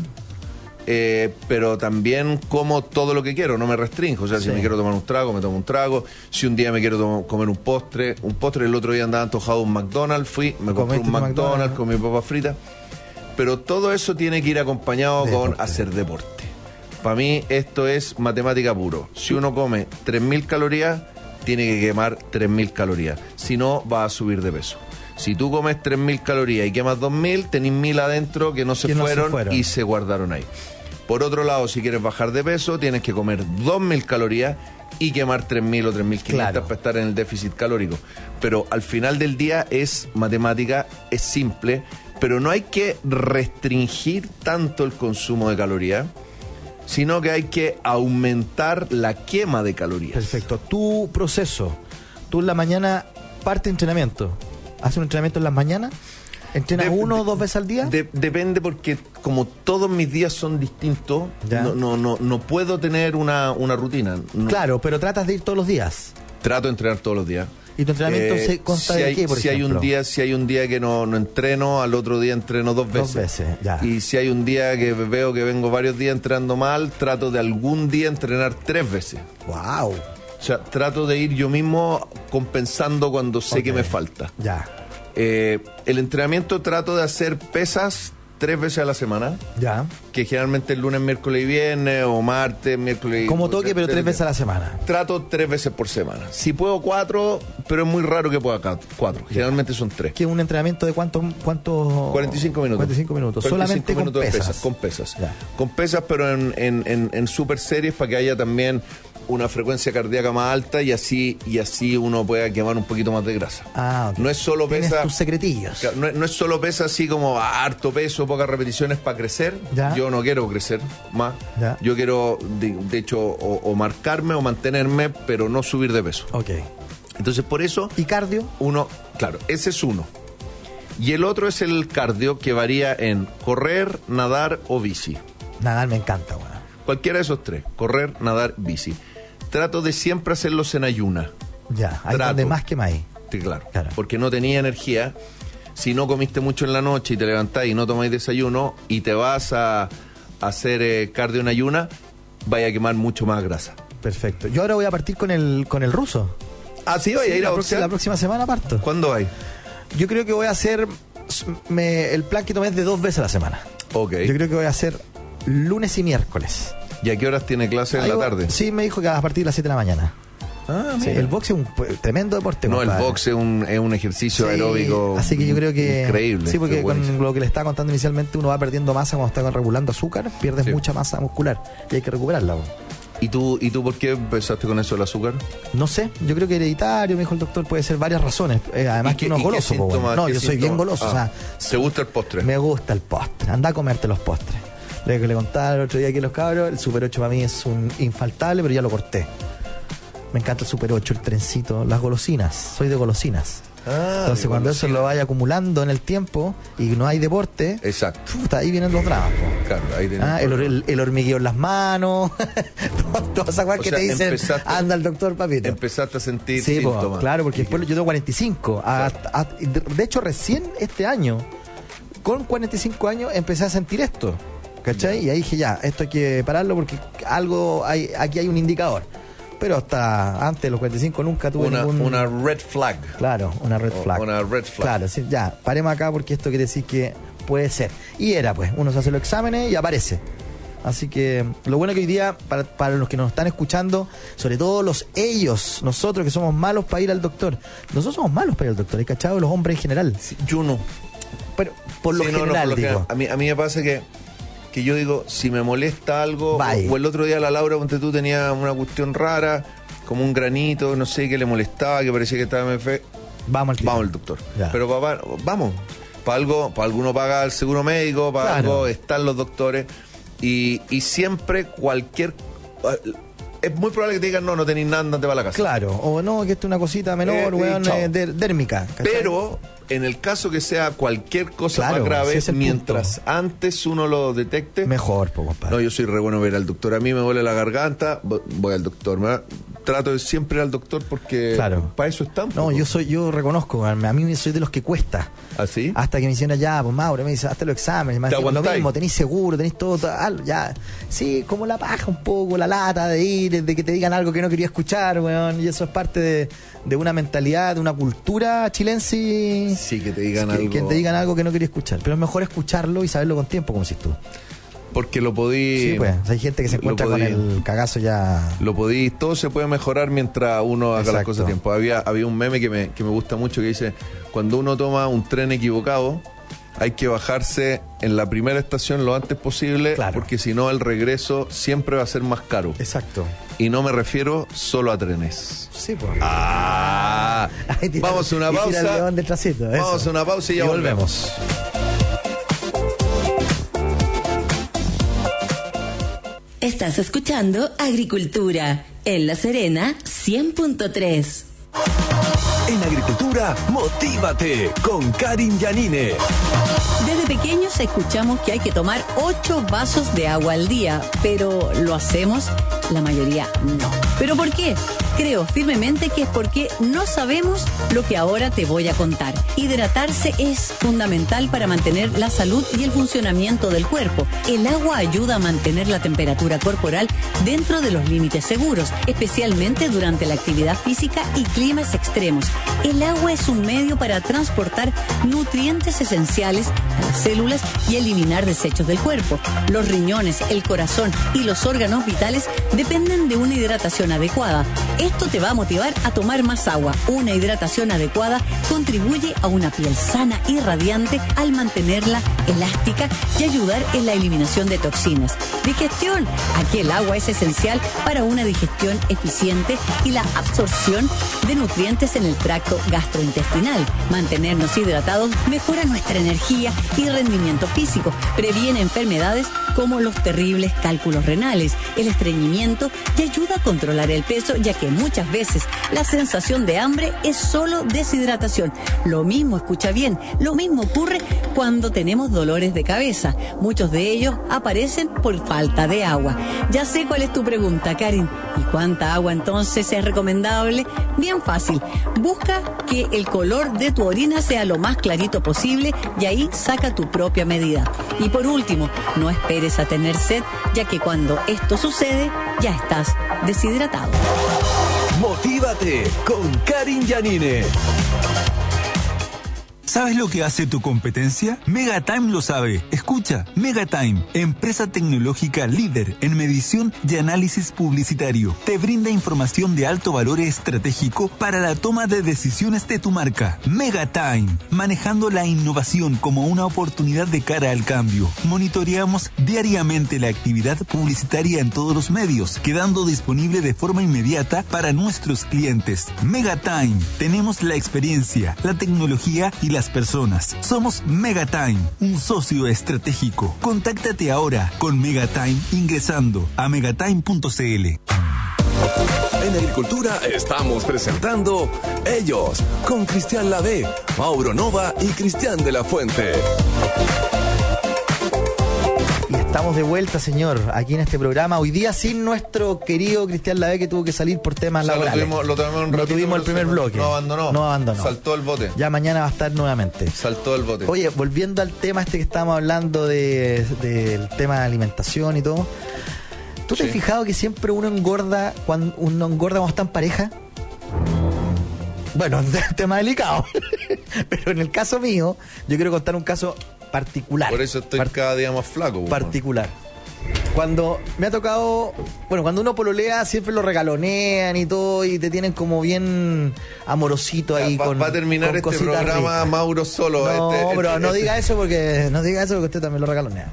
pero también como todo lo que quiero, no me restringo. O sea, si me quiero tomar un trago, me tomo un trago. Si un día me quiero comer un postre, el otro día andaba antojado de un McDonald's, me compré un McDonald's con mi papa frita. Pero todo eso tiene que ir acompañado con hacer deporte. Para mí esto es matemática puro. Si uno come 3.000 calorías, tiene que quemar 3.000 calorías. Si no, va a subir de peso. Si tú comes 3.000 calorías y quemas 2.000, tenés 1.000 adentro que no se fueron y se guardaron ahí. Por otro lado, si quieres bajar de peso, tienes que comer 2.000 calorías y quemar 3.000 o 3.500 para estar en el déficit calórico. Pero al final del día es matemática, es simple, pero no hay que restringir tanto el consumo de calorías, sino que hay que aumentar la quema de calorías. Perfecto. Tu proceso, tú en la mañana parte de entrenamiento. ¿Haces un entrenamiento en las mañanas? ¿Entrenas 1 o 2 veces al día? Depende porque como todos mis días son distintos, no puedo tener una rutina. Claro, pero tratas de ir todos los días. Trato de entrenar todos los días. ¿Y tu entrenamiento se consta de qué, por ejemplo? Si hay un día que no entreno, al otro día entreno 2 veces. 2 veces, ya. Y si hay un día que veo que vengo varios días entrenando mal, trato de algún día entrenar 3 veces. ¡Wow! O sea, trato de ir yo mismo compensando cuando sé que me falta. Ya. El entrenamiento trato de hacer pesas 3 veces a la semana. Ya. Que generalmente el lunes, miércoles y viernes, o martes, miércoles y... Como toque, pero 3 veces a la semana. Trato 3 veces por semana. Si puedo 4, pero es muy raro que pueda 4. Generalmente son 3. ¿Qué es un entrenamiento de cuánto? 45 minutos. 45 minutos. 45 solamente minutos con pesas. Con pesas. Ya. Con pesas, pero en super series para que haya también una frecuencia cardíaca más alta y así uno pueda quemar un poquito más de grasa. Ok. No es solo pesa... tus secretillos. No es solo pesa así como harto peso, pocas repeticiones para crecer. ¿Ya? Yo no quiero crecer más. ¿Ya? Yo quiero, de hecho, o marcarme o mantenerme, pero no subir de peso. Ok. Entonces, por eso... ¿Y cardio? Claro, ese es uno. Y el otro es el cardio, que varía en correr, nadar o bici. Nadar me encanta, güey. Cualquiera de esos 3, correr, nadar, bici. Trato de siempre hacerlos en ayuna. Ya, ahí donde más quemáis. Sí, claro. Porque no tenía energía. Si no comiste mucho en la noche y te levantás y no tomáis desayuno y te vas a hacer cardio en ayuna, vaya a quemar mucho más grasa. Perfecto. Yo ahora voy a partir con el ruso. Ah, sí, voy a ir a boxear. La próxima semana parto. ¿Cuándo hay? Yo creo que voy a hacer... el plan que tomé es de 2 veces a la semana. Ok. Yo creo que voy a hacer lunes y miércoles. ¿Y a qué horas tiene clase en la tarde? Sí, me dijo que a partir de las 7 de la mañana. Sí, el boxe es un tremendo deporte. No, compadre. el boxe es un ejercicio aeróbico. Así que yo creo que increíble. Sí, porque con lo que le estaba contando inicialmente, uno va perdiendo masa cuando está regulando azúcar, pierdes mucha masa muscular y hay que recuperarla. ¿Y tú por qué empezaste con eso del azúcar? No sé, yo creo que hereditario, me dijo el doctor, puede ser varias razones. Además que uno es goloso. No, yo soy bien goloso. ¿Te gusta el postre? Me gusta el postre. Anda a comerte los postres. Le contaba el otro día aquí a los cabros, el Super 8 para mí es un infaltable, pero ya lo corté. Me encanta el Super 8, el trencito, las golosinas. Soy de golosinas. Entonces cuando eso lo vaya acumulando en el tiempo y no hay deporte, exacto, puta, ahí vienen los dramas, po. Claro, ahí el hormigueo en las manos, todas esas cosas que te dicen, anda al doctor, papito. Empezaste a sentir síntomas. Po, claro, porque después yo tengo 45. De hecho, recién este año, con 45 años, empecé a sentir esto, ¿cachai? Y ahí dije, ya, esto hay que pararlo porque aquí hay un indicador. Pero hasta antes de los 45 nunca tuve una red flag. Claro, una red flag. Una red flag. Claro, sí, ya, paremos acá porque esto quiere decir que puede ser. Y era, pues, uno se hace los exámenes y aparece. Así que lo bueno que hoy día, para los que nos están escuchando, sobre todo nosotros que somos malos para ir al doctor. Nosotros somos malos para ir al doctor, ¿hay cachado? Los hombres en general. Sí, yo no. Pero por lo general, digo. A mí me pasa que yo digo, si me molesta algo, o el otro día la Laura, ponte tú, tenía una cuestión rara, como un granito, no sé, que le molestaba, que parecía que estaba MF. Vamos al doctor. Ya. Pero papá, vamos. Para alguno paga el seguro médico, para algo están los doctores. Y siempre es muy probable que te digan, no tenéis nada, andate para la casa. Claro, o no, que esto es una cosita menor, dérmica. ¿Cachai? Pero en el caso que sea cualquier cosa más grave, si mientras antes uno lo detecte, mejor, compadre. No, yo soy re bueno ver al doctor. A mí me duele la garganta, voy al doctor. Trato de siempre ir al doctor porque para eso estamos. No, yo reconozco, a mí soy de los que cuesta. ¿Ah, sí? Hasta que me hicieron ya, pues Mauro, me dice, hazte los exámenes, me dice, lo mismo, tenéis seguro, tenéis todo, ya. Sí, como la paja un poco, la lata de ir, de que te digan algo que no quería escuchar, weón. Y eso es parte de una mentalidad, de una cultura chilense. Sí, que te digan algo. Que te digan algo que no quería escuchar. Pero es mejor escucharlo y saberlo con tiempo, como decís tú. Porque lo podí... Sí, pues, hay gente que se encuentra con el cagazo ya... Lo podí... Todo se puede mejorar mientras uno haga las cosas a tiempo. Había un meme que me gusta mucho que dice, cuando uno toma un tren equivocado, hay que bajarse en la primera estación lo antes posible, porque si no el regreso siempre va a ser más caro. Exacto. Y no me refiero solo a trenes. Sí, pues. Vamos a una pausa. Vamos a una pausa y ya volvemos. Estás escuchando Agricultura en La Serena 100.3. En Agricultura, motívate con Karin Yanine. Desde pequeños escuchamos que hay que tomar 8 vasos de agua al día, pero ¿lo hacemos? La mayoría no. ¿Pero por qué? Creo firmemente que es porque no sabemos lo que ahora te voy a contar. Hidratarse es fundamental para mantener la salud y el funcionamiento del cuerpo. El agua ayuda a mantener la temperatura corporal dentro de los límites seguros, especialmente durante la actividad física y climas extremos. El agua es un medio para transportar nutrientes esenciales a las células y eliminar desechos del cuerpo. Los riñones, el corazón y los órganos vitales dependen de una hidratación adecuada. Esto te va a motivar a tomar más agua. Una hidratación adecuada contribuye a una piel sana y radiante al mantenerla elástica y ayudar en la eliminación de toxinas. Digestión. Aquí el agua es esencial para una digestión eficiente y la absorción de nutrientes en el tracto gastrointestinal. Mantenernos hidratados mejora nuestra energía y rendimiento físico. Previene enfermedades como los terribles cálculos renales, el estreñimiento y ayuda a controlar el peso, ya que muchas veces la sensación de hambre es solo deshidratación. Lo mismo, escucha bien, lo mismo ocurre cuando tenemos dolores de cabeza. Muchos de ellos aparecen por falta de agua. Ya sé cuál es tu pregunta, Karin. ¿Y cuánta agua entonces es recomendable? Bien fácil. Busca que el color de tu orina sea lo más clarito posible y ahí saca tu propia medida. Y por último, no esperes a tener sed, ya que cuando esto sucede, ya estás deshidratado. Motívate con Karin Yanine. ¿Sabes lo que hace tu competencia? Megatime lo sabe. Escucha, Megatime, empresa tecnológica líder en medición y análisis publicitario. Te brinda información de alto valor estratégico para la toma de decisiones de tu marca. Megatime, manejando la innovación como una oportunidad de cara al cambio. Monitoreamos diariamente la actividad publicitaria en todos los medios, quedando disponible de forma inmediata para nuestros clientes. Megatime, tenemos la experiencia, la tecnología y las las personas. Somos Megatime, un socio estratégico. Contáctate ahora con Megatime ingresando a megatime.cl. En Agricultura estamos presentando Ellos, con Cristian Lavé, Mauro Nova y Cristian de la Fuente. Y estamos de vuelta, señor, aquí en este programa. Hoy día sin nuestro querido Cristian Lavé, que tuvo que salir por temas laborales. Lo tuvimos el primer bloque. No abandonó. Saltó el bote. Ya mañana va a estar nuevamente. Saltó el bote. Oye, volviendo al tema que estábamos hablando del tema de alimentación y todo. ¿Tú te has fijado que siempre uno engorda cuando está en pareja? Bueno, es un tema delicado. Pero en el caso mío, yo quiero contar un caso particular. Por eso estoy cada día más flaco. Particular. Cuando me ha tocado, cuando uno pololea siempre lo regalonean y todo y te tienen como bien amorosito ahí. Va a terminar este programa ricas. Mauro solo. Pero no diga eso porque usted también lo regalonea.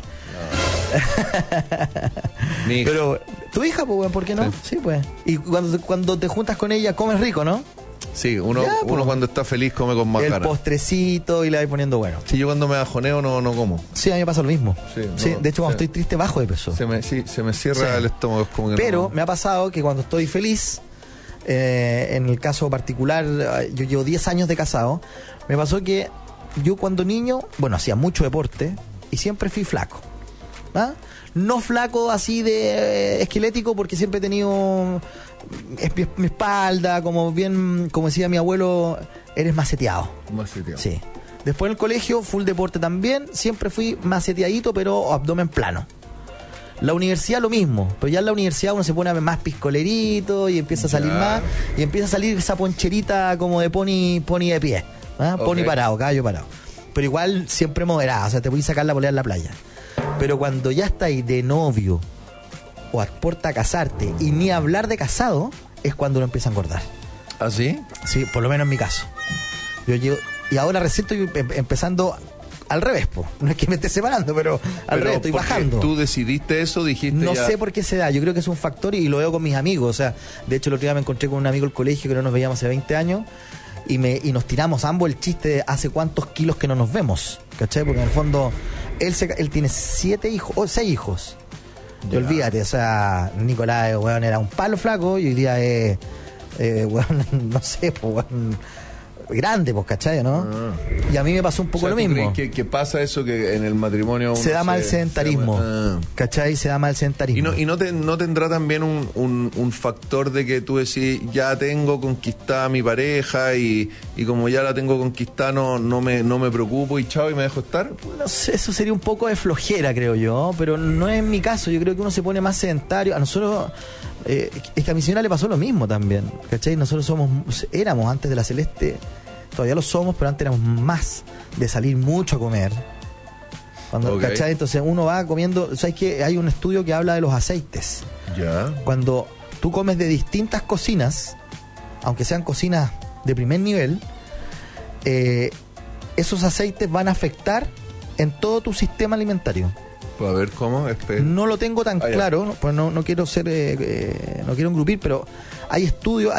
Pero tu hija, pues, ¿por qué no? Sí, pues. Y cuando te juntas con ella comes rico, ¿no? Sí, uno cuando está feliz come con más ganas. El postrecito y le vais poniendo bueno. Sí, yo cuando me bajoneo no como. Sí, a mí me pasa lo mismo. Sí, de hecho, cuando estoy triste bajo de peso. Se me cierra el estómago. Como que pero me ha pasado que cuando estoy feliz, en el caso particular, yo llevo 10 años de casado, me pasó que yo cuando niño, hacía mucho deporte y siempre fui flaco. ¿Ah? No flaco así de esquelético porque siempre he tenido mi espalda, como decía mi abuelo, eres maceteado. Sí. Después en el colegio, full deporte también, siempre fui maceteadito pero abdomen plano. La universidad lo mismo, pero ya en la universidad uno se pone más piscolerito y empieza a salir más, y empieza a salir esa poncherita como de pony de pie, ¿ah? Pony parado, caballo parado. Pero igual siempre moderado, o sea, te puedes sacar la polea en la playa. Pero cuando ya estáis de novio o aporta a casarte y ni hablar de casado, es cuando uno empieza a engordar. ¿Ah, sí? Sí, por lo menos en mi caso. Y ahora recién estoy empezando al revés, po. No es que me esté separando, pero al revés, estoy bajando. ¿Tú decidiste eso? Dijiste no sé por qué se da, yo creo que es un factor y lo veo con mis amigos. O sea, de hecho el otro día me encontré con un amigo del colegio que no nos veíamos hace 20 años y nos tiramos ambos el chiste de hace cuántos kilos que no nos vemos, ¿cachai? Porque en el fondo él tiene 7 hijos, o 6 hijos. Y olvídate, o sea, Nicolás, era un palo flaco y hoy día es, no sé, grande, pues, ¿cachai? ¿No? Y a mí me pasó un poco lo mismo. ¿Qué pasa eso que en el matrimonio se da mal sedentarismo? ¿Cachai? Se da mal sedentarismo. ¿Y no tendrá también un factor de que tú decís, ya tengo conquistada a mi pareja y como ya la tengo conquistada no me preocupo y chao y me dejo estar? No sé, eso sería un poco de flojera, creo yo, pero no es mi caso. Yo creo que uno se pone más sedentario. A nosotros, es que a mi señora le pasó lo mismo también, ¿cachai? Nosotros éramos antes de la Celeste. Todavía lo somos, pero antes éramos más de salir mucho a comer. ¿Cachai? Entonces uno va comiendo. ¿Sabes qué? Hay un estudio que habla de los aceites. Ya. Cuando tú comes de distintas cocinas, aunque sean cocinas de primer nivel, esos aceites van a afectar en todo tu sistema alimentario. A ver, ¿cómo? No lo tengo tan claro, pues no quiero ser, no quiero engrupir, pero hay estudios,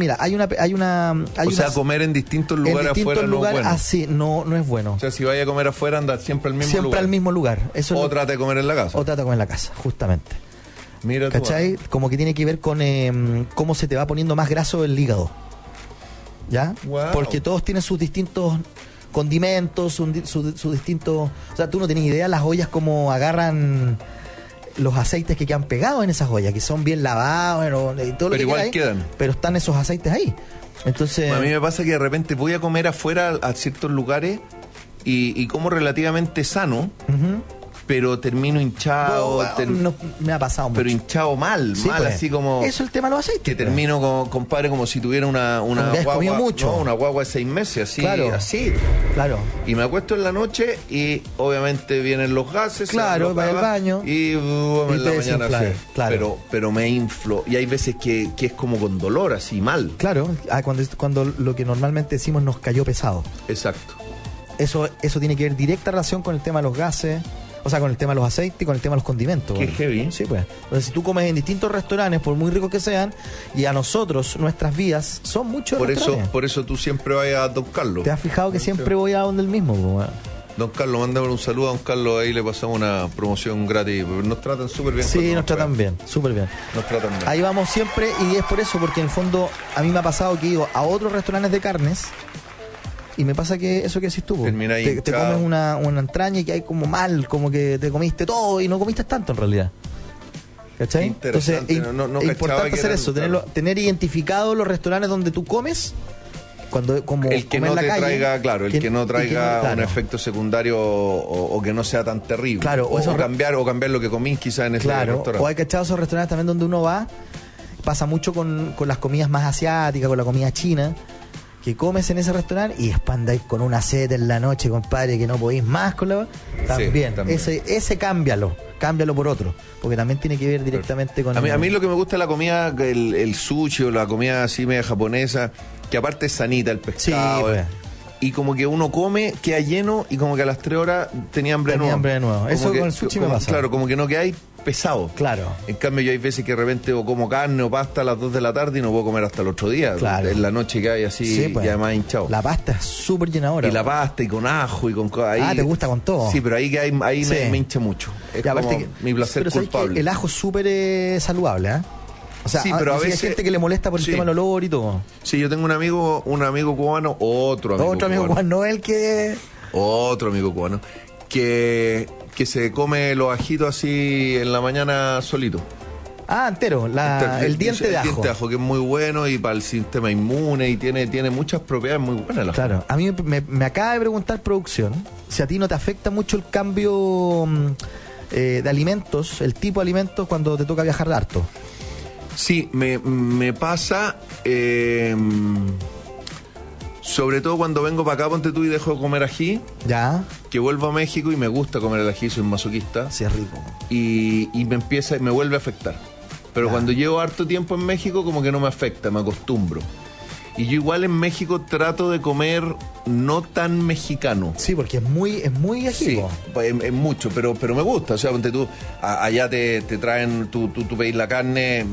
comer en distintos lugares afuera no es bueno. Así, no es bueno. O sea, si vaya a comer afuera, anda siempre al mismo lugar. Siempre al mismo lugar. Eso trata de comer en la casa. O trata de comer en la casa, justamente. Mira, ¿cachai? Como que tiene que ver con cómo se te va poniendo más graso el hígado. ¿Ya? Wow. Porque todos tienen sus distintos condimentos, sus distintos... O sea, tú no tienes idea las ollas como agarran los aceites que quedan pegados en esas ollas, que son bien lavados, y todo lo pero que igual ahí, quedan. Pero están esos aceites ahí. Entonces... A mí me pasa que de repente voy a comer afuera a ciertos lugares y como relativamente sano, pero termino hinchado. No, me ha pasado mucho. Pero hinchado mal, sí, pues, así como... Eso es el tema de los aceites. Que termino, compadre, como si tuviera una guagua... mucho. No, una guagua de 6 meses, así. Claro. Así. Claro. Y me acuesto en la noche y obviamente vienen los gases. Claro, va al baño. Y en la mañana así. Claro. Pero me inflo. Y hay veces que es como con dolor, así, mal. Claro, cuando lo que normalmente decimos nos cayó pesado. Exacto. Eso tiene que ver directa relación con el tema de los gases. O sea, con el tema de los aceites y con el tema de los condimentos. Qué bueno. heavy. Sí, pues. Entonces, si tú comes en distintos restaurantes, por muy ricos que sean, y a nosotros, nuestras vías son muchos restaurantes. Por eso tú siempre vas a Don Carlos. ¿Te has fijado que siempre voy a donde el mismo? Pues, bueno. Don Carlos, mándame un saludo a Don Carlos, ahí le pasamos una promoción gratis. Nos tratan súper bien. Sí, nos tratan bien, súper bien. Nos tratan bien. Ahí vamos siempre, y es por eso, porque en el fondo a mí me ha pasado que he ido a otros restaurantes de carnes y me pasa que eso que decís tú, te comes una entraña y que hay como mal, como que te comiste todo y no comiste tanto en realidad. ¿Cachai? Entonces es importante hacer eso, tener identificado los restaurantes donde tú comes. Como el que no te traiga, claro, el que no traiga un efecto secundario o que no sea tan terrible. Claro, o cambiar lo que comís quizás en ese restaurante. O hay cachado esos restaurantes también donde uno va, pasa mucho con las comidas más asiáticas, con la comida china, que comes en ese restaurante y andáis con una sed en la noche, compadre, que no podéis más con la... También. Ese cámbialo por otro, porque también tiene que ver directamente con... A mí lo que me gusta es la comida, el sushi o la comida así media japonesa, que aparte es sanita, el pescado. Sí, pues. Y como que uno come, queda lleno y como que a las 3 horas tenía hambre de nuevo. Eso con el sushi me pasa. Claro, como que no quedáis pesado. Claro. En cambio yo hay veces que de repente o como carne o pasta a las 2 de la tarde y no puedo comer hasta el otro día. Claro. En la noche que hay así, pues, y además hinchado. La pasta es súper llenadora. Y la pasta y con ajo y con... Ahí, te gusta con todo. Sí, pero ahí me hincha mucho. Es como mi placer culpable. Que el ajo es súper saludable, ¿eh? O sea, sí, pero a veces hay gente que le molesta por el tema del olor y todo. Sí, yo tengo un amigo cubano, otro amigo cubano, no el que... Otro amigo cubano, que se come los ajitos así en la mañana solito. Ah, entero, el diente de ajo. El diente de ajo, que es muy bueno y para el sistema inmune y tiene muchas propiedades muy buenas. Claro, a mí me acaba de preguntar producción si a ti no te afecta mucho el cambio de alimentos, el tipo de alimentos cuando te toca viajar harto. Sí, me pasa, sobre todo cuando vengo para acá, ponte tú y dejo de comer ají. Ya. Que vuelvo a México y me gusta comer el ají, soy masoquista. Sí, es rico. Y me vuelve a afectar. Pero cuando llevo harto tiempo en México, como que no me afecta, me acostumbro. Y yo igual en México trato de comer no tan mexicano. Sí, porque es muy ají. Sí, es mucho, pero me gusta. O sea, ponte tú, allá te traen, tú pedís la carne...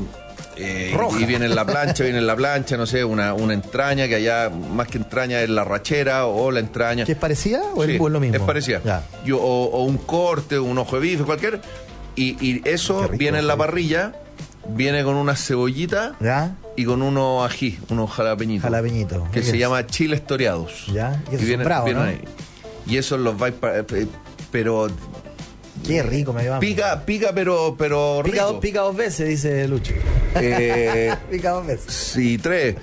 y viene en la plancha, no sé, una entraña, que allá más que entraña es la rachera o la entraña. ¿Que es parecida o sí, es lo mismo? Es parecida. O un corte, un ojo de bife, cualquier. Y eso rico, viene en la parrilla, viene con una cebollita y con unos ají, unos jalapeñitos. Que se llama chiles toreados. Ya, y eso vienen ¿no? ahí. Y esos los vais pero... Qué rico, me va. Pica, pero rico. Pica 2 veces, dice Lucho. Pica 2 veces. Sí, 3.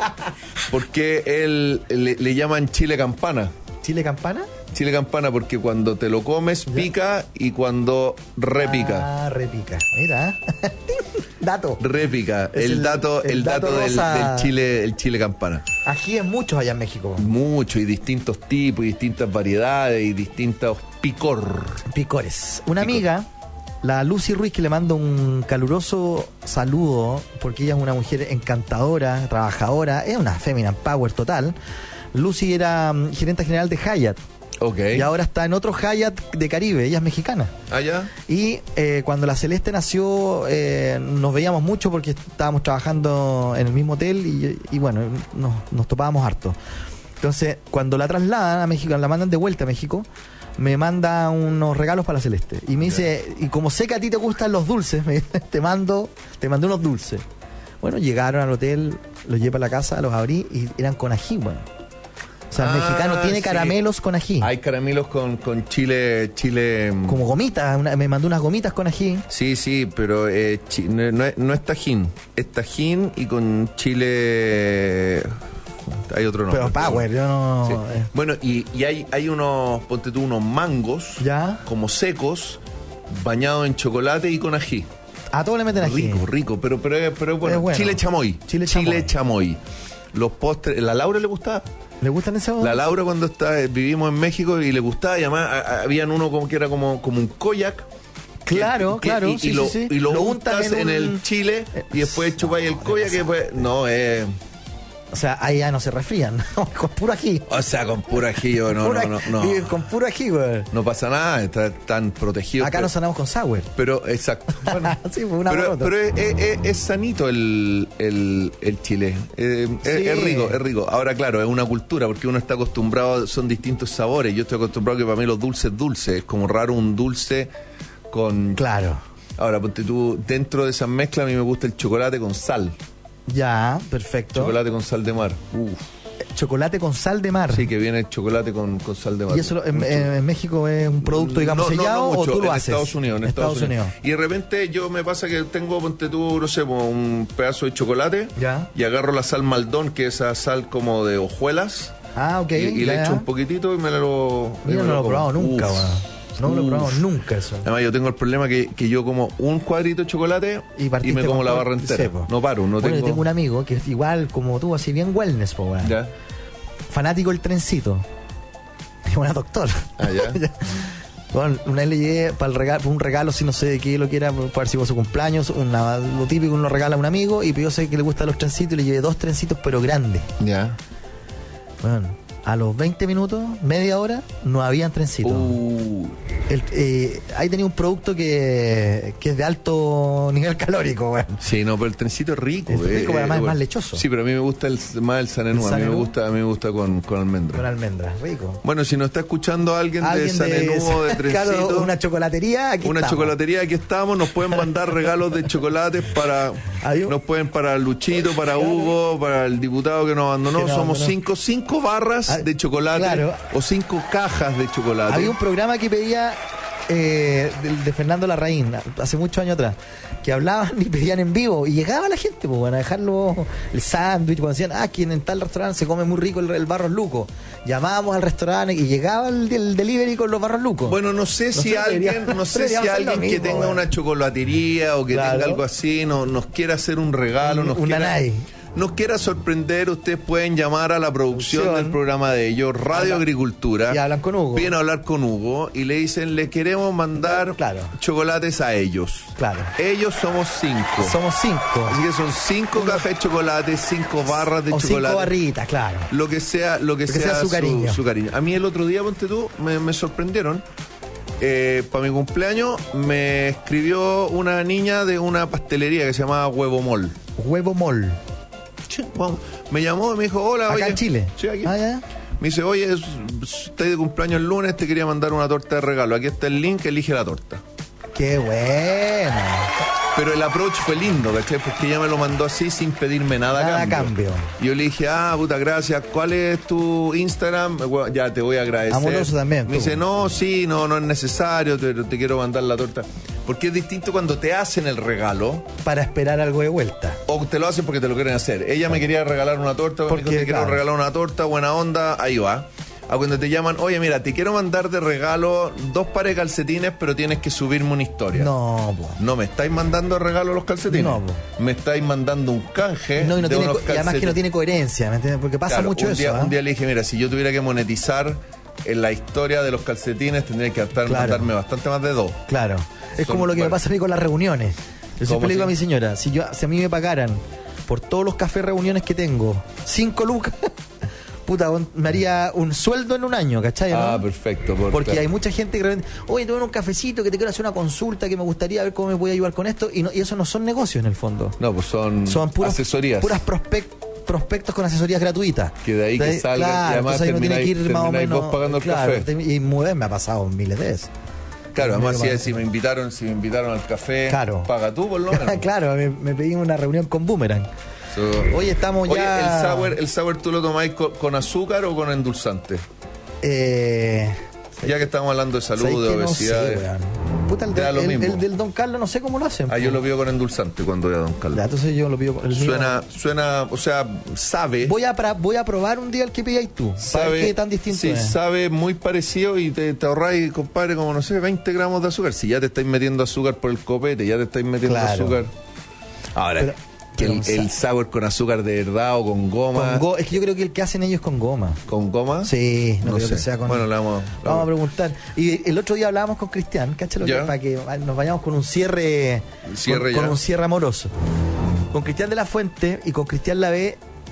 Porque él le llaman chile campana. ¿Chile campana? Chile campana porque cuando te lo comes pica y cuando repica. Ah, repica. Mira. Dato. Repica. El dato del chile, el chile campana. Ají es muchos allá en México. Mucho, y distintos tipos, y distintas variedades, y distintos picores. Una amiga, la Lucy Ruiz, que le mando un caluroso saludo, porque ella es una mujer encantadora, trabajadora, es una feminine power total. Lucy era gerente general de Hyatt. Okay. Y ahora está en otro Hyatt de Caribe, ella es mexicana. ¿Ah, ya? Y cuando la Celeste nació, nos veíamos mucho porque estábamos trabajando en el mismo hotel y bueno, nos topábamos harto. Entonces, cuando la trasladan a México, la mandan de vuelta a México, me manda unos regalos para la Celeste. Y me dice, y como sé que a ti te gustan los dulces, te mandé unos dulces. Bueno, llegaron al hotel, los llevé a la casa, los abrí y eran con ají, bueno. O sea, el mexicano tiene caramelos con ají. Hay caramelos con chile... Como gomitas, me mandó unas gomitas con ají. Sí, pero no es tajín. Es tajín y con chile... Hay otro nombre. Pero power, yo no... Sí. Bueno, y hay unos, ponte tú, unos mangos, ¿ya? Como secos, bañados en chocolate y con ají. A todo le meten ají. Rico, pero es bueno. Chile chamoy. Los postres, ¿la Laura le gustaba? ¿Le gustan esos? La Laura cuando vivimos en México y le gustaba, y además habían uno como que era como un koyak. Claro. Y lo untas en el chile y después chupáis el koyak que después... No, es O sea, ahí ya no se resfrían, con puro ají. O sea, con puro ají, no. Y con puro ají, güey. No pasa nada, están protegidos. Acá nos sanamos con sour. Pero, exacto. Bueno, sí, una pero es sanito el chile. Sí. Es rico. Ahora, claro, es una cultura, porque uno está acostumbrado, son distintos sabores. Yo estoy acostumbrado que para mí los dulces. Es como raro un dulce con... Claro. Ahora, ponte tú, dentro de esas mezclas a mí me gusta el chocolate con sal. Ya, perfecto. Chocolate con sal de mar. Chocolate con sal de mar. Sí, que viene el chocolate con sal de mar. ¿Y eso en México es un producto, digamos, sellado no mucho, o tú lo en haces? Estados Unidos, en Estados Unidos. Y de repente me pasa que tengo, ponte tú, no sé, un pedazo de chocolate. Ya. Y agarro la sal Maldón, que es esa sal como de hojuelas. Ah, ok. Y le echo un poquitito y me lo... Mira, no lo he probado nunca, weón. No lo he probado nunca eso. Además, yo tengo el problema que yo como un cuadrito de chocolate y me como la barra entera. No paro, no tengo... Yo tengo un amigo que es igual como tú, así bien wellness, po, weón. Ya. Fanático del trencito. Es un doctor. Ah, ya. Bueno, una vez le llegué para un regalo, si no sé de qué lo quiera, para ver si fue su cumpleaños, lo típico uno lo regala a un amigo, y yo sé que le gustan los trencitos y le llevé 2 trencitos, pero grandes. Ya. Bueno, a los 20 minutos, media hora, no habían trencitos. Ahí tenía un producto que es de alto nivel calórico, güey. Sí, no, pero el trencito es rico. Es rico, pero además es más lechoso. Sí, pero a mí me gusta más el Sanenú. A mí me gusta con almendra. Con almendras, rico. Bueno, si nos está escuchando alguien de Sanenú o de trencito, claro, una chocolatería, aquí estamos. Nos pueden mandar regalos de chocolates para Luchito, para Hugo, para el diputado que nos abandonó. Somos 5 barras de chocolate, claro, o 5 cajas de chocolate. Había un programa que pedía de Fernando Larraín hace muchos años atrás, que hablaban y pedían en vivo y llegaba la gente, pues, bueno, a dejarlo el sándwich, cuando decían, aquí en tal restaurante se come muy rico el Barros Luco, llamábamos al restaurante y llegaba el delivery con los Barros Luco. Bueno, no sé si alguien que tenga una chocolatería o que tenga algo así nos quiera hacer un regalo, nos quiera sorprender, ustedes pueden llamar a la producción del programa de ellos, Radio Agricultura. Y hablan con Hugo. Vienen a hablar con Hugo y le dicen, le queremos mandar chocolates a ellos. Claro. Ellos somos 5. Somos 5. Así que son 5 cajas de chocolate, 5 barras de chocolate. 5 barritas, claro. Lo que sea su cariño. Su cariño. A mí el otro día, ponte tú, me sorprendieron. Para mi cumpleaños me escribió una niña de una pastelería que se llamaba Huevo Mol. Huevo Mol. Bueno, me llamó y me dijo, hola. ¿Acá oye, en Chile? Sí, aquí. Ya. Me dice, oye, estoy de cumpleaños el lunes, te quería mandar una torta de regalo. Aquí está el link, elige la torta. ¡Qué bueno! Pero el approach fue lindo, ¿cachai? Porque ella me lo mandó así sin pedirme nada a cambio. Y yo le dije, puta, gracias. ¿Cuál es tu Instagram? Bueno, ya, te voy a agradecer. Amoroso también. Me dice, no es necesario, te quiero mandar la torta. Porque es distinto cuando te hacen el regalo. Para esperar algo de vuelta. O te lo hacen porque te lo quieren hacer. Ella me quería regalar una torta, porque te quiero regalar una torta, buena onda, ahí va. A cuando te llaman, oye, mira, te quiero mandar de regalo 2 pares de calcetines, pero tienes que subirme una historia. No, po. No me estáis mandando de regalo los calcetines. No, po. Me estáis mandando un canje de unos calcetines. Y además que no tiene coherencia, ¿me entiendes? Porque pasa mucho eso. Un día le dije, mira, si yo tuviera que monetizar en la historia de los calcetines, tendría que mandarme bastante más de 2. Claro. Es como lo que me pasa a mí con las reuniones. Yo siempre le digo a mi señora, si a mí me pagaran por todos los cafés reuniones que tengo 5 lucas, puta, me haría un sueldo en un año, ¿cachai? ¿No? Perfecto. Porque hay mucha gente que realmente, oye, tengo un cafecito que te quiero hacer una consulta, que me gustaría ver cómo me puede ayudar con esto, y eso no son negocios en el fondo. No, pues son asesorías. Puras prospectos con asesorías gratuitas. Que de ahí que salga, claro, y además termináis vos pagando el café. Y me ha pasado miles de veces. Claro, además si me invitaron al café, paga tú por lo menos. Claro, me pedí una reunión con Boomerang. Hoy estamos ya... ¿El sour tú lo tomáis con azúcar o con endulzante? Ya que estamos hablando de salud, de obesidad. Puta, el del Don Carlos no sé cómo lo hacen. Yo lo pido con endulzante cuando voy a Don Carlos. Ya, entonces yo lo pido con... Suena, o sea, sabe... Voy a probar un día el que pidáis tú. Sabe, para ver qué tan distinto es. Sabe muy parecido y te ahorráis, compadre, como no sé, 20 gramos de azúcar. Si ya te estáis metiendo azúcar por el copete, ya te estáis metiendo azúcar. Ahora... El sour con azúcar de verdad o con goma. Es que yo creo que el que hacen ellos es con goma. ¿Con goma? Sí, no creo que sea con... Bueno, vamos a preguntar. Y el otro día hablábamos con Cristian, cáchalo, para que nos vayamos con un cierre con un cierre amoroso. Con Cristian de la Fuente y con Cristian Lavé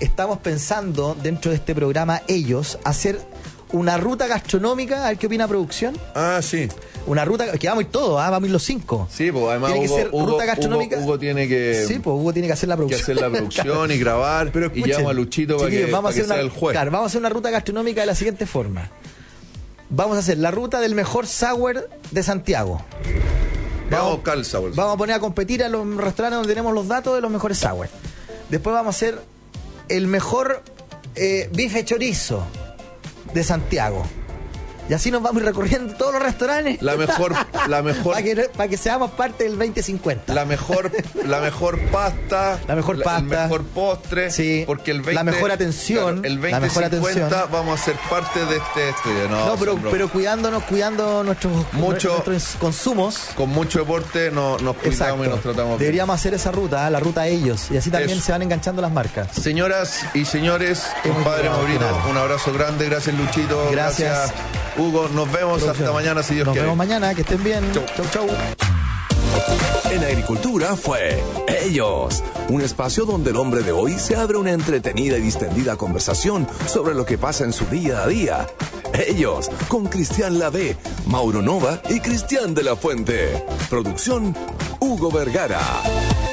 estamos pensando dentro de este programa Ellos hacer una ruta gastronómica. A ver qué opina producción. Ah, sí. Una ruta que vamos a ir todos, vamos a ir los 5. Sí, pues además tiene que ser Hugo, ruta gastronómica. Hugo tiene que... Sí, pues Hugo tiene que hacer la producción. Que hacer la producción y grabar. Pero y llama a Luchito para que, vamos a hacer sea el juez. Claro, vamos a hacer una ruta gastronómica de la siguiente forma. Vamos a hacer la ruta del mejor sour de Santiago. Vamos a buscar el sour. Vamos a poner a competir a los restaurantes donde tenemos los datos de los mejores sour. Después vamos a hacer el mejor bife chorizo de Santiago. Y así nos vamos a ir recorriendo todos los restaurantes. La mejor para que seamos parte del 2050. La mejor pasta. La mejor pasta. El mejor postre. Sí. Porque el 20, la mejor atención. Claro, el 2050 la mejor atención. vamos a ser parte de este estudio. No, pero cuidando nuestros consumos. Con mucho deporte nos cuidamos. Exacto. Y nos tratamos bien. Deberíamos hacer esa ruta, la ruta Ellos. Y así también Eso. se van enganchando las marcas. Señoras y señores, compadre Maurino, un abrazo grande. Gracias, Luchito. Gracias. Hugo, nos vemos Producción. hasta mañana si Dios quiere. Nos vemos mañana, que estén bien. Chau. En Agricultura fue Ellos, un espacio donde el hombre de hoy se abre una entretenida y distendida conversación sobre lo que pasa en su día a día. Ellos, con Cristian Lavé, Mauro Nova y Cristian de la Fuente. Producción, Hugo Vergara.